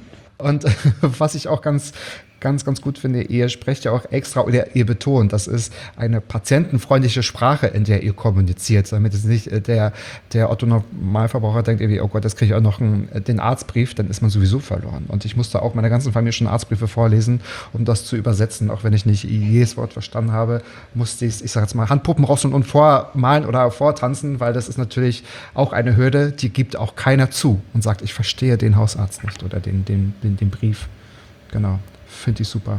Und was ich auch ganz, ganz, ganz gut finde, ihr sprecht ja auch extra oder ihr betont, das ist eine patientenfreundliche Sprache, in der ihr kommuniziert, damit es nicht der, der Otto-Normalverbraucher denkt, irgendwie, oh Gott, jetzt kriege ich auch noch einen, den Arztbrief, dann ist man sowieso verloren. Und ich musste auch meiner ganzen Familie schon Arztbriefe vorlesen, um das zu übersetzen, auch wenn ich nicht jedes Wort verstanden habe, musste ich, ich sage jetzt mal, Handpuppen rausholen und vormalen oder vortanzen, weil das ist natürlich auch eine Hürde, die gibt auch keiner zu und sagt, ich verstehe den Hausarzt nicht oder den, den, den, den Brief. Genau. Finde ich super.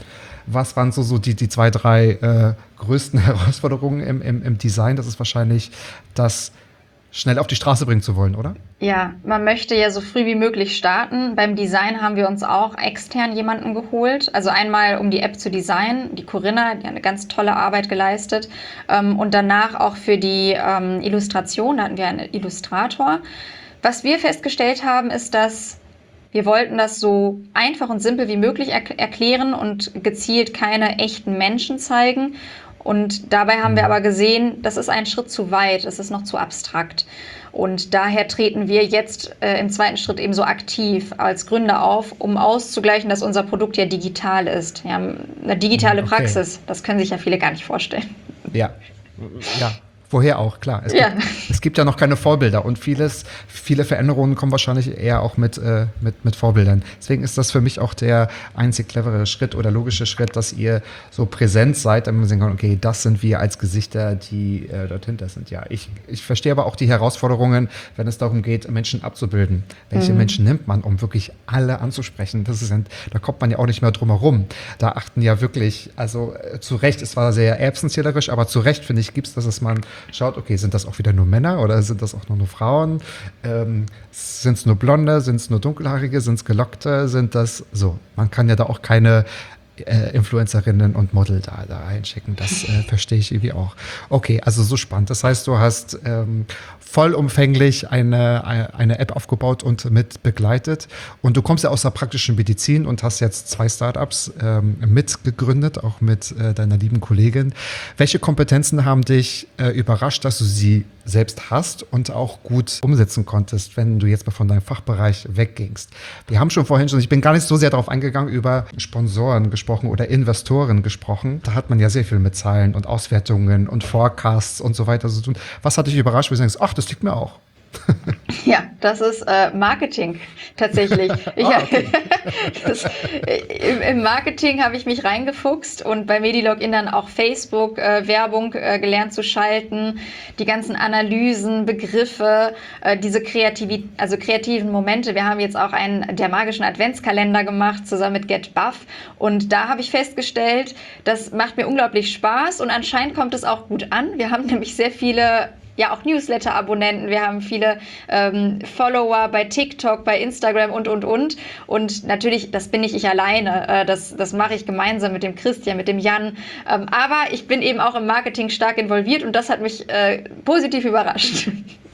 Was waren so, so die, die zwei, drei äh, größten Herausforderungen im, im, im Design? Das ist wahrscheinlich, das schnell auf die Straße bringen zu wollen, oder? Ja, man möchte ja so früh wie möglich starten. Beim Design haben wir uns auch extern jemanden geholt. Also einmal, um die App zu designen, die Corinna, die hat eine ganz tolle Arbeit geleistet. Ähm, und danach auch für die ähm, Illustration, da hatten wir einen Illustrator. Was wir festgestellt haben, ist, dass wir wollten das so einfach und simpel wie möglich er- erklären und gezielt keine echten Menschen zeigen. Und dabei haben wir aber gesehen, das ist ein Schritt zu weit, es ist noch zu abstrakt. Und daher treten wir jetzt äh, im zweiten Schritt eben so aktiv als Gründer auf, um auszugleichen, dass unser Produkt ja digital ist. Wir haben eine digitale Okay. Praxis, das können sich ja viele gar nicht vorstellen. Ja, ja. Woher auch, klar. Es, Ja. gibt, es gibt ja noch keine Vorbilder und vieles, viele Veränderungen kommen wahrscheinlich eher auch mit, äh, mit, mit Vorbildern. Deswegen ist das für mich auch der einzig clevere Schritt oder logische Schritt, dass ihr so präsent seid, damit man sagen kann, okay, das sind wir als Gesichter, die äh, dort hinter sind. Ja, ich, ich verstehe aber auch die Herausforderungen, wenn es darum geht, Menschen abzubilden. Welche mhm. Menschen nimmt man, um wirklich alle anzusprechen? Das ist ein, da kommt man ja auch nicht mehr drum herum. Da achten ja wirklich, also äh, zu Recht, es war sehr erbsenzählerisch, aber zu Recht, finde ich, gibt es, dass es man schaut, okay, sind das auch wieder nur Männer oder sind das auch nur, nur Frauen? Ähm, sind es nur Blonde? Sind es nur Dunkelhaarige? Sind es Gelockte? Sind das so? Man kann ja da auch keine äh, Influencerinnen und Model da, da reinschicken. Das äh, verstehe ich irgendwie auch. Okay, also so spannend. Das heißt, du hast ähm, vollumfänglich eine, eine App aufgebaut und mit begleitet. Und du kommst ja aus der praktischen Medizin und hast jetzt zwei Startups ähm, mitgegründet, auch mit äh, deiner lieben Kollegin. Welche Kompetenzen haben dich äh, überrascht, dass du sie selbst hast und auch gut umsetzen konntest, wenn du jetzt mal von deinem Fachbereich weggingst? Wir haben schon vorhin schon, ich bin gar nicht so sehr darauf eingegangen, über Sponsoren gesprochen oder Investoren gesprochen. Da hat man ja sehr viel mit Zahlen und Auswertungen und Forecasts und so weiter zu tun. Was hat dich überrascht, wo du denkst, ach, das liegt mir auch? Ja, das ist äh, Marketing tatsächlich. Ich, Ah, okay. das, im, Im Marketing habe ich mich reingefuchst und bei Medilogin dann auch Facebook-Werbung äh, äh, gelernt zu schalten, die ganzen Analysen, Begriffe, äh, diese kreativi also kreativen Momente. Wir haben jetzt auch einen der magischen Adventskalender gemacht, zusammen mit GetBuff. Und da habe ich festgestellt, das macht mir unglaublich Spaß und anscheinend kommt es auch gut an. Wir haben nämlich sehr viele ja auch Newsletter-Abonnenten, wir haben viele ähm, Follower bei TikTok, bei Instagram und, und, und. Und natürlich, das bin nicht ich alleine, äh, das, das mache ich gemeinsam mit dem Christian, mit dem Jan. Ähm, aber ich bin eben auch im Marketing stark involviert und das hat mich äh, positiv überrascht.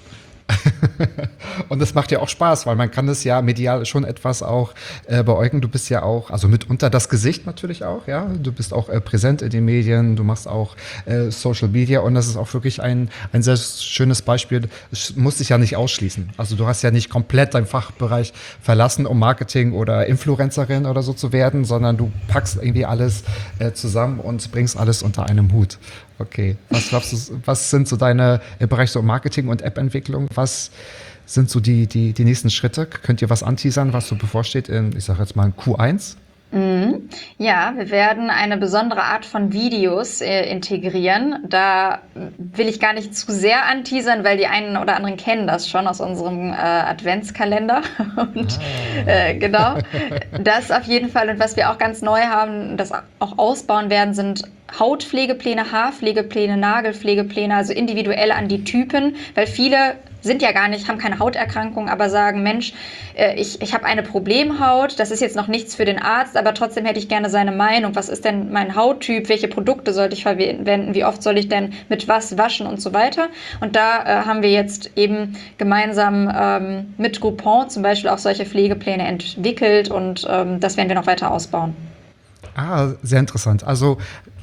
Und das macht ja auch Spaß, weil man kann das ja medial schon etwas auch äh, bei Eugen, du bist ja auch, also mitunter das Gesicht natürlich auch, ja, du bist auch äh, präsent in den Medien, du machst auch äh, Social Media und das ist auch wirklich ein, ein sehr schönes Beispiel, es muss dich ja nicht ausschließen, also du hast ja nicht komplett deinen Fachbereich verlassen, um Marketing oder Influencerin oder so zu werden, sondern du packst irgendwie alles äh, zusammen und bringst alles unter einem Hut. Okay, was glaubst du, was sind so deine im Bereich so Marketing und App-Entwicklung? Was sind so die, die, die nächsten Schritte? Könnt ihr was anteasern, was so bevorsteht in, ich sage jetzt mal, Q eins? Mhm. Ja, wir werden eine besondere Art von Videos äh, integrieren. Da will ich gar nicht zu sehr anteasern, weil die einen oder anderen kennen das schon aus unserem äh, Adventskalender. Und ah. äh, genau, das auf jeden Fall. Und was wir auch ganz neu haben, das auch ausbauen werden, sind Hautpflegepläne, Haarpflegepläne, Nagelpflegepläne, also individuell an die Typen, weil viele sind ja gar nicht, haben keine Hauterkrankung, aber sagen, Mensch, äh, ich, ich habe eine Problemhaut, das ist jetzt noch nichts für den Arzt, aber trotzdem hätte ich gerne seine Meinung. Was ist denn mein Hauttyp? Welche Produkte sollte ich verwenden? Wie oft soll ich denn mit was waschen und so weiter? Und da äh, haben wir jetzt eben gemeinsam ähm, mit Groupon zum Beispiel auch solche Pflegepläne entwickelt und ähm, das werden wir noch weiter ausbauen. Ah, sehr interessant. Also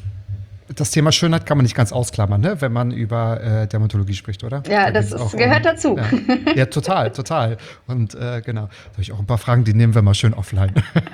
das Thema Schönheit kann man nicht ganz ausklammern, ne? Wenn man über äh, Dermatologie spricht, oder? Ja, da das ist, gehört um, dazu. Ja, ja, total, total. Und äh, genau, da habe ich auch ein paar Fragen, die nehmen wir mal schön offline.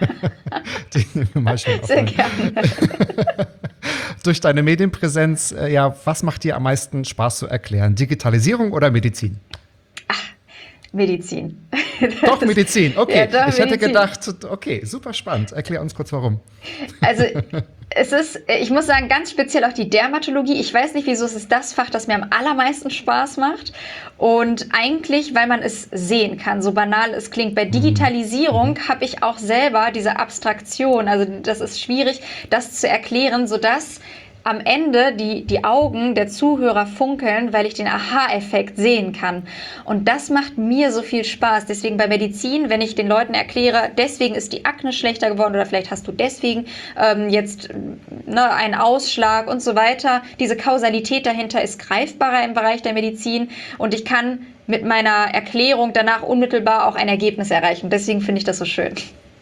die nehmen wir mal schön offline. Sehr gerne. Durch deine Medienpräsenz, äh, ja, was macht dir am meisten Spaß zu erklären? Digitalisierung oder Medizin? Ach, Medizin. Doch, Medizin, okay. Ja, doch, ich hätte Medizin. gedacht, okay, super spannend. Erklär uns kurz, warum. Also, es ist, ich muss sagen, ganz speziell auch die Dermatologie. Ich weiß nicht, wieso es ist das Fach, das mir am allermeisten Spaß macht. Und eigentlich, weil man es sehen kann, so banal es klingt. Bei Digitalisierung habe ich auch selber diese Abstraktion. Also, das ist schwierig, das zu erklären, sodass am Ende die, die Augen der Zuhörer funkeln, weil ich den Aha-Effekt sehen kann. Und das macht mir so viel Spaß. Deswegen bei Medizin, wenn ich den Leuten erkläre, deswegen ist die Akne schlechter geworden oder vielleicht hast du deswegen ähm, jetzt ne, einen Ausschlag und so weiter. Diese Kausalität dahinter ist greifbarer im Bereich der Medizin und ich kann mit meiner Erklärung danach unmittelbar auch ein Ergebnis erreichen. Deswegen finde ich das so schön.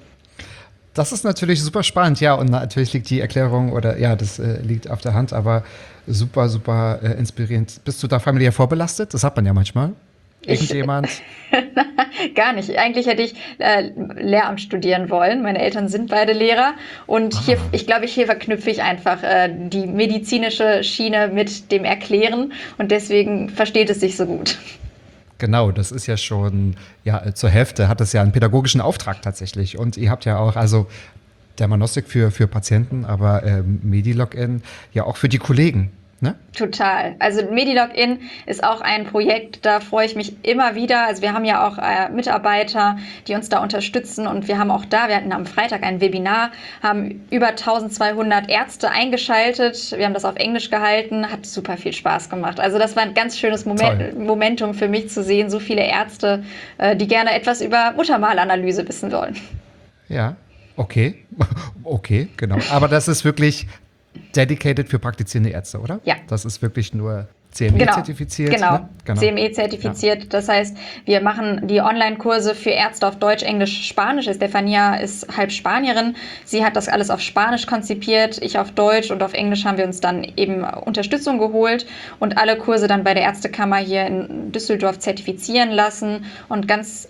Das ist natürlich super spannend, ja, und natürlich liegt die Erklärung oder ja, das äh, liegt auf der Hand, aber super, super äh, inspirierend. Bist du da familiär vorbelastet? Das hat man ja manchmal. Irgendjemand? Ich, gar nicht. Eigentlich hätte ich äh, Lehramt studieren wollen. Meine Eltern sind beide Lehrer und ah. hier, ich glaube, hier verknüpfe ich einfach äh, die medizinische Schiene mit dem Erklären und deswegen versteht es sich so gut. Genau, das ist ja schon, ja, zur Hälfte hat das ja einen pädagogischen Auftrag tatsächlich. Und ihr habt ja auch, also Dermanostik für, für Patienten, aber ähm, Medilogin ja auch für die Kollegen, ne? Total. Also Medilogin ist auch ein Projekt, da freue ich mich immer wieder. Also wir haben ja auch äh, Mitarbeiter, die uns da unterstützen und wir haben auch da, wir hatten am Freitag ein Webinar, haben über eintausendzweihundert Ärzte eingeschaltet. Wir haben das auf Englisch gehalten, hat super viel Spaß gemacht. Also das war ein ganz schönes Moment, Momentum für mich zu sehen, so viele Ärzte, äh, die gerne etwas über Muttermalanalyse wissen wollen. Ja, okay, okay, genau. Aber das ist wirklich dedicated für praktizierende Ärzte, oder? Ja. Das ist wirklich nur C M E-zertifiziert. Genau, ne? Genau. C M E-zertifiziert. Ja. Das heißt, wir machen die Online-Kurse für Ärzte auf Deutsch, Englisch, Spanisch. Stefania ist halb Spanierin. Sie hat das alles auf Spanisch konzipiert, ich auf Deutsch und auf Englisch haben wir uns dann eben Unterstützung geholt und alle Kurse dann bei der Ärztekammer hier in Düsseldorf zertifizieren lassen und ganz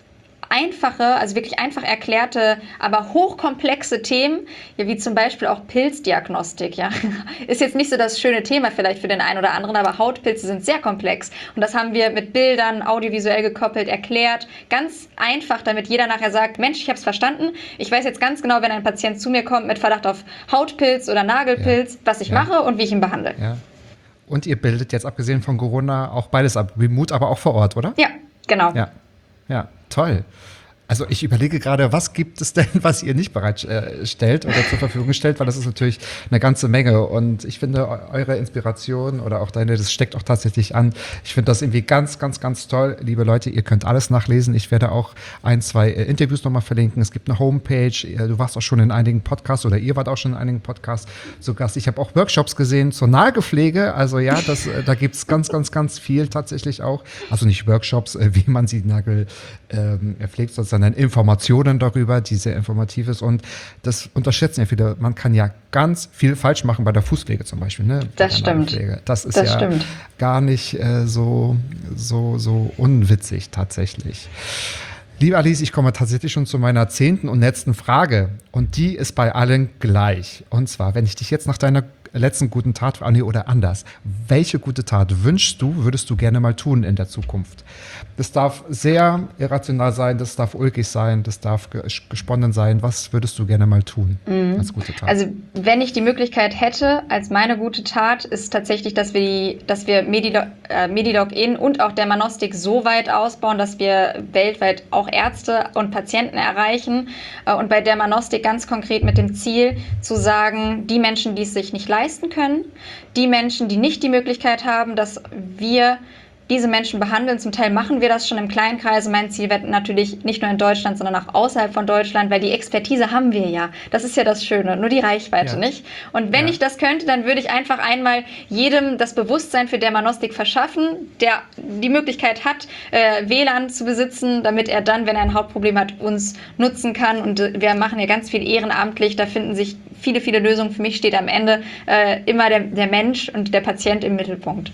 einfache, also wirklich einfach erklärte, aber hochkomplexe Themen, ja, wie zum Beispiel auch Pilzdiagnostik, ja. Ist jetzt nicht so das schöne Thema vielleicht für den einen oder anderen, aber Hautpilze sind sehr komplex. Und das haben wir mit Bildern, audiovisuell gekoppelt, erklärt. Ganz einfach, damit jeder nachher sagt, Mensch, ich habe es verstanden. Ich weiß jetzt ganz genau, wenn ein Patient zu mir kommt mit Verdacht auf Hautpilz oder Nagelpilz, ja. was ich ja. mache und wie ich ihn behandle. Ja. Und ihr bildet jetzt, abgesehen von Corona, auch beides ab. Remote, aber auch vor Ort, oder? Ja, genau. Ja, ja, toll. Also ich überlege gerade, was gibt es denn, was ihr nicht bereitstellt oder zur Verfügung stellt, weil das ist natürlich eine ganze Menge. Und ich finde, eure Inspiration oder auch deine, das steckt auch tatsächlich an. Ich finde das irgendwie ganz, ganz, ganz toll. Liebe Leute, ihr könnt alles nachlesen. Ich werde auch ein, zwei äh, Interviews nochmal verlinken. Es gibt eine Homepage. Du warst auch schon in einigen Podcasts oder ihr wart auch schon in einigen Podcasts zu Gast. Ich habe auch Workshops gesehen zur Nagelpflege. Also ja, das, äh, da gibt es ganz, ganz, ganz viel tatsächlich auch. Also nicht Workshops, äh, wie man sie Nagel ähm, pflegt, sondern Informationen darüber, die sehr informativ ist. Und das unterschätzen ja viele. Man kann ja ganz viel falsch machen bei der Fußpflege zum Beispiel. Ne? Das stimmt. Das ist das ja stimmt. gar nicht äh, so, so, so unwitzig tatsächlich. Liebe Alice, ich komme tatsächlich schon zu meiner zehnten und letzten Frage. Und die ist bei allen gleich. Und zwar, wenn ich dich jetzt nach deiner letzten guten Tat, ah, nee, oder anders. Welche gute Tat wünschst du, würdest du gerne mal tun in der Zukunft? Das darf sehr irrational sein, das darf ulkig sein, das darf gesponnen sein. Was würdest du gerne mal tun mhm. als gute Tat? Also wenn ich die Möglichkeit hätte, als meine gute Tat, ist tatsächlich, dass wir, die, dass wir Medilog, äh, Medilog-In und auch Dermanostik so weit ausbauen, dass wir weltweit auch Ärzte und Patienten erreichen. Äh, und bei Dermanostik ganz konkret mit dem Ziel zu sagen, die Menschen, die es sich nicht leisten können, die Menschen, die nicht die Möglichkeit haben, dass wir diese Menschen behandeln. Zum Teil machen wir das schon im kleinen Kreis. Mein Ziel wird natürlich nicht nur in Deutschland, sondern auch außerhalb von Deutschland, weil die Expertise haben wir ja. Das ist ja das Schöne, nur die Reichweite ja. nicht. Und wenn ja. ich das könnte, dann würde ich einfach einmal jedem das Bewusstsein für Dermanostik verschaffen, der die Möglichkeit hat, äh, W L A N zu besitzen, damit er dann, wenn er ein Hautproblem hat, uns nutzen kann. Und äh, wir machen ja ganz viel ehrenamtlich. Da finden sich viele, viele Lösungen. Für mich steht am Ende äh, immer der, der Mensch und der Patient im Mittelpunkt.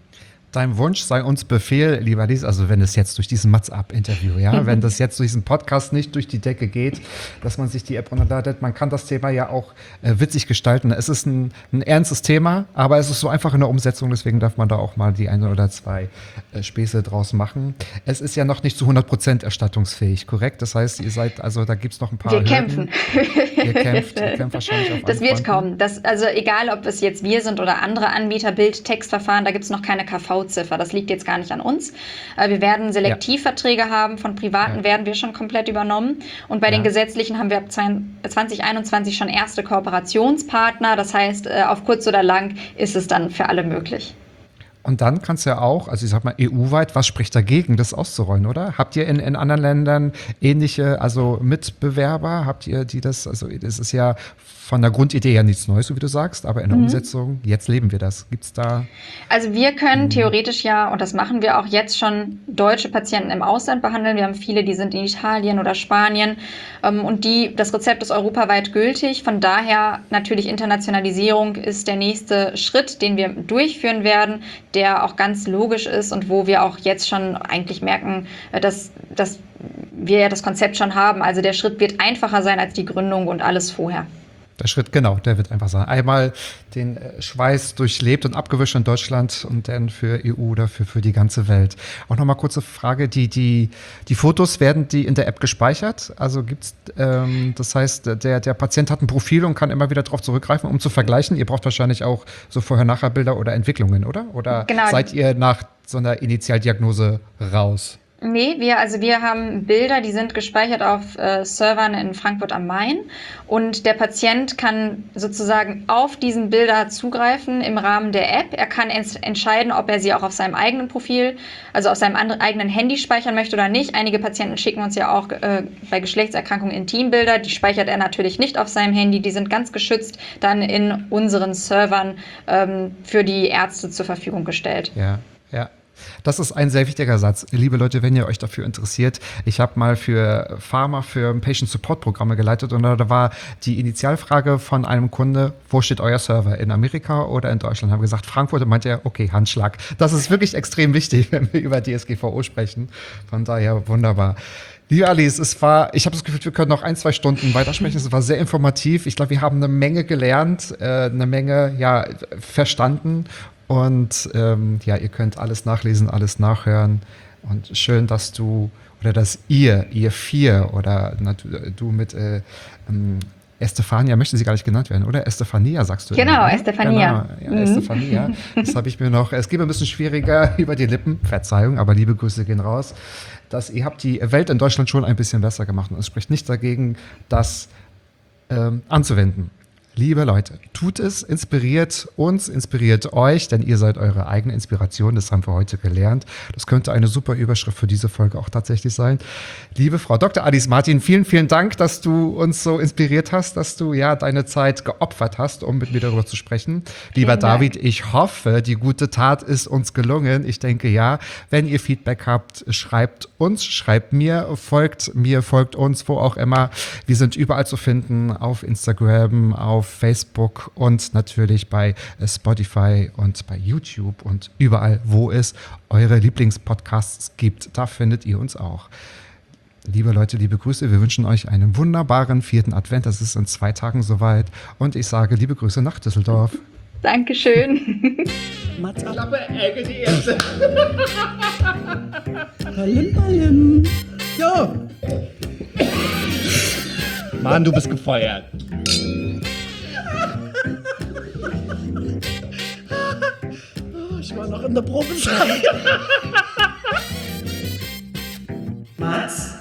Dein Wunsch sei uns Befehl, lieber Alice, also wenn es jetzt durch diesen Mats-Up-Interview, ja, wenn das jetzt durch diesen Podcast nicht durch die Decke geht, dass man sich die App runterladet, man kann das Thema ja auch äh, witzig gestalten. Es ist ein, ein ernstes Thema, aber es ist so einfach in der Umsetzung, deswegen darf man da auch mal die eine oder zwei äh, Späße draus machen. Es ist ja noch nicht zu hundert Prozent erstattungsfähig, korrekt? Das heißt, ihr seid, also da gibt es noch ein paar Wir Hürden. kämpfen. Ihr kämpft, ihr kämpft wahrscheinlich auf Das wird Fronten. kommen. Das, also egal, ob es jetzt wir sind oder andere Anbieter, Bild, Textverfahren, da gibt es noch keine K V-Ziffer. Das liegt jetzt gar nicht an uns. Wir werden Selektivverträge ja. haben. Von Privaten ja. werden wir schon komplett übernommen. Und bei ja. den gesetzlichen haben wir ab zwanzig einundzwanzig schon erste Kooperationspartner. Das heißt, auf kurz oder lang ist es dann für alle möglich. Und dann kannst du ja auch, also ich sag mal E U-weit, was spricht dagegen, das auszurollen, oder? Habt ihr in, in anderen Ländern ähnliche, also Mitbewerber? Habt ihr die das, also das ist ja von der Grundidee ja nichts Neues, so wie du sagst, aber in der mhm. Umsetzung, jetzt leben wir das. Gibt's da? Also wir können mhm. theoretisch ja, und das machen wir auch jetzt schon, deutsche Patienten im Ausland behandeln. Wir haben viele, die sind in Italien oder Spanien ähm, und die, das Rezept ist europaweit gültig. Von daher natürlich Internationalisierung ist der nächste Schritt, den wir durchführen werden, der auch ganz logisch ist und wo wir auch jetzt schon eigentlich merken, dass, dass wir ja das Konzept schon haben. Also der Schritt wird einfacher sein als die Gründung und alles vorher. Der Schritt, genau, der wird einfach sein. Einmal den Schweiß durchlebt und abgewischt in Deutschland und dann für E U oder für, für die ganze Welt. Auch nochmal kurze Frage, die, die, die Fotos, werden die in der App gespeichert? Also gibt's, ähm, das heißt, der, der Patient hat ein Profil und kann immer wieder darauf zurückgreifen, um zu vergleichen. Ihr braucht wahrscheinlich auch so Vorher-Nachher-Bilder oder Entwicklungen, oder? Oder genau. Seid ihr nach so einer Initialdiagnose raus? Nee, wir, also wir haben Bilder, die sind gespeichert auf äh, Servern in Frankfurt am Main und der Patient kann sozusagen auf diesen Bilder zugreifen im Rahmen der App. Er kann ents- entscheiden, ob er sie auch auf seinem eigenen Profil, also auf seinem anderen, eigenen Handy speichern möchte oder nicht. Einige Patienten schicken uns ja auch äh, bei Geschlechtserkrankungen Intimbilder, die speichert er natürlich nicht auf seinem Handy, die sind ganz geschützt dann in unseren Servern ähm, für die Ärzte zur Verfügung gestellt. Ja, ja. Das ist ein sehr wichtiger Satz. Liebe Leute, wenn ihr euch dafür interessiert, ich habe mal für Pharma, für Patient Support Programme geleitet und da war die Initialfrage von einem Kunde, wo steht euer Server? In Amerika oder in Deutschland? Haben wir gesagt, Frankfurt, und meinte er, okay, Handschlag. Das ist wirklich extrem wichtig, wenn wir über D S G V O sprechen. Von daher wunderbar. Liebe Alice, es war, ich habe das Gefühl, wir können noch ein, zwei Stunden weitersprechen. Es war sehr informativ. Ich glaube, wir haben eine Menge gelernt, äh, eine Menge ja, verstanden. Und ähm, ja, ihr könnt alles nachlesen, alles nachhören. Und schön, dass du oder dass ihr, ihr vier oder na, du, du mit äh, ähm, Estefania, möchte sie gar nicht genannt werden, oder? Estefania, sagst du. Genau, immer, Estefania. Genau, ja, Mhm. Estefania. Das habe ich mir noch, es geht mir ein bisschen schwieriger über die Lippen, Verzeihung, aber liebe Grüße gehen raus, dass ihr habt die Welt in Deutschland schon ein bisschen besser gemacht und es spricht nicht dagegen, das ähm, anzuwenden. Liebe Leute, tut es, inspiriert uns, inspiriert euch, denn ihr seid eure eigene Inspiration, das haben wir heute gelernt. Das könnte eine super Überschrift für diese Folge auch tatsächlich sein. Liebe Frau Doktor Alice Martin, vielen, vielen Dank, dass du uns so inspiriert hast, dass du ja deine Zeit geopfert hast, um mit mir darüber zu sprechen. Lieber Vielen Dank. David, ich hoffe, die gute Tat ist uns gelungen. Ich denke ja. Wenn ihr Feedback habt, schreibt uns, schreibt mir, folgt mir, folgt uns, wo auch immer. Wir sind überall zu finden, auf Instagram, auf Facebook und natürlich bei Spotify und bei YouTube und überall, wo es eure Lieblingspodcasts gibt. Da findet ihr uns auch. Liebe Leute, liebe Grüße. Wir wünschen euch einen wunderbaren vierten Advent. Das ist in zwei Tagen soweit. Und ich sage liebe Grüße nach Düsseldorf. Dankeschön. Mats ab. Klappe, Ecke, die erste. Palim, palim. Ja. Mann, du bist gefeuert. Ich war noch in der Probezeit. Mats?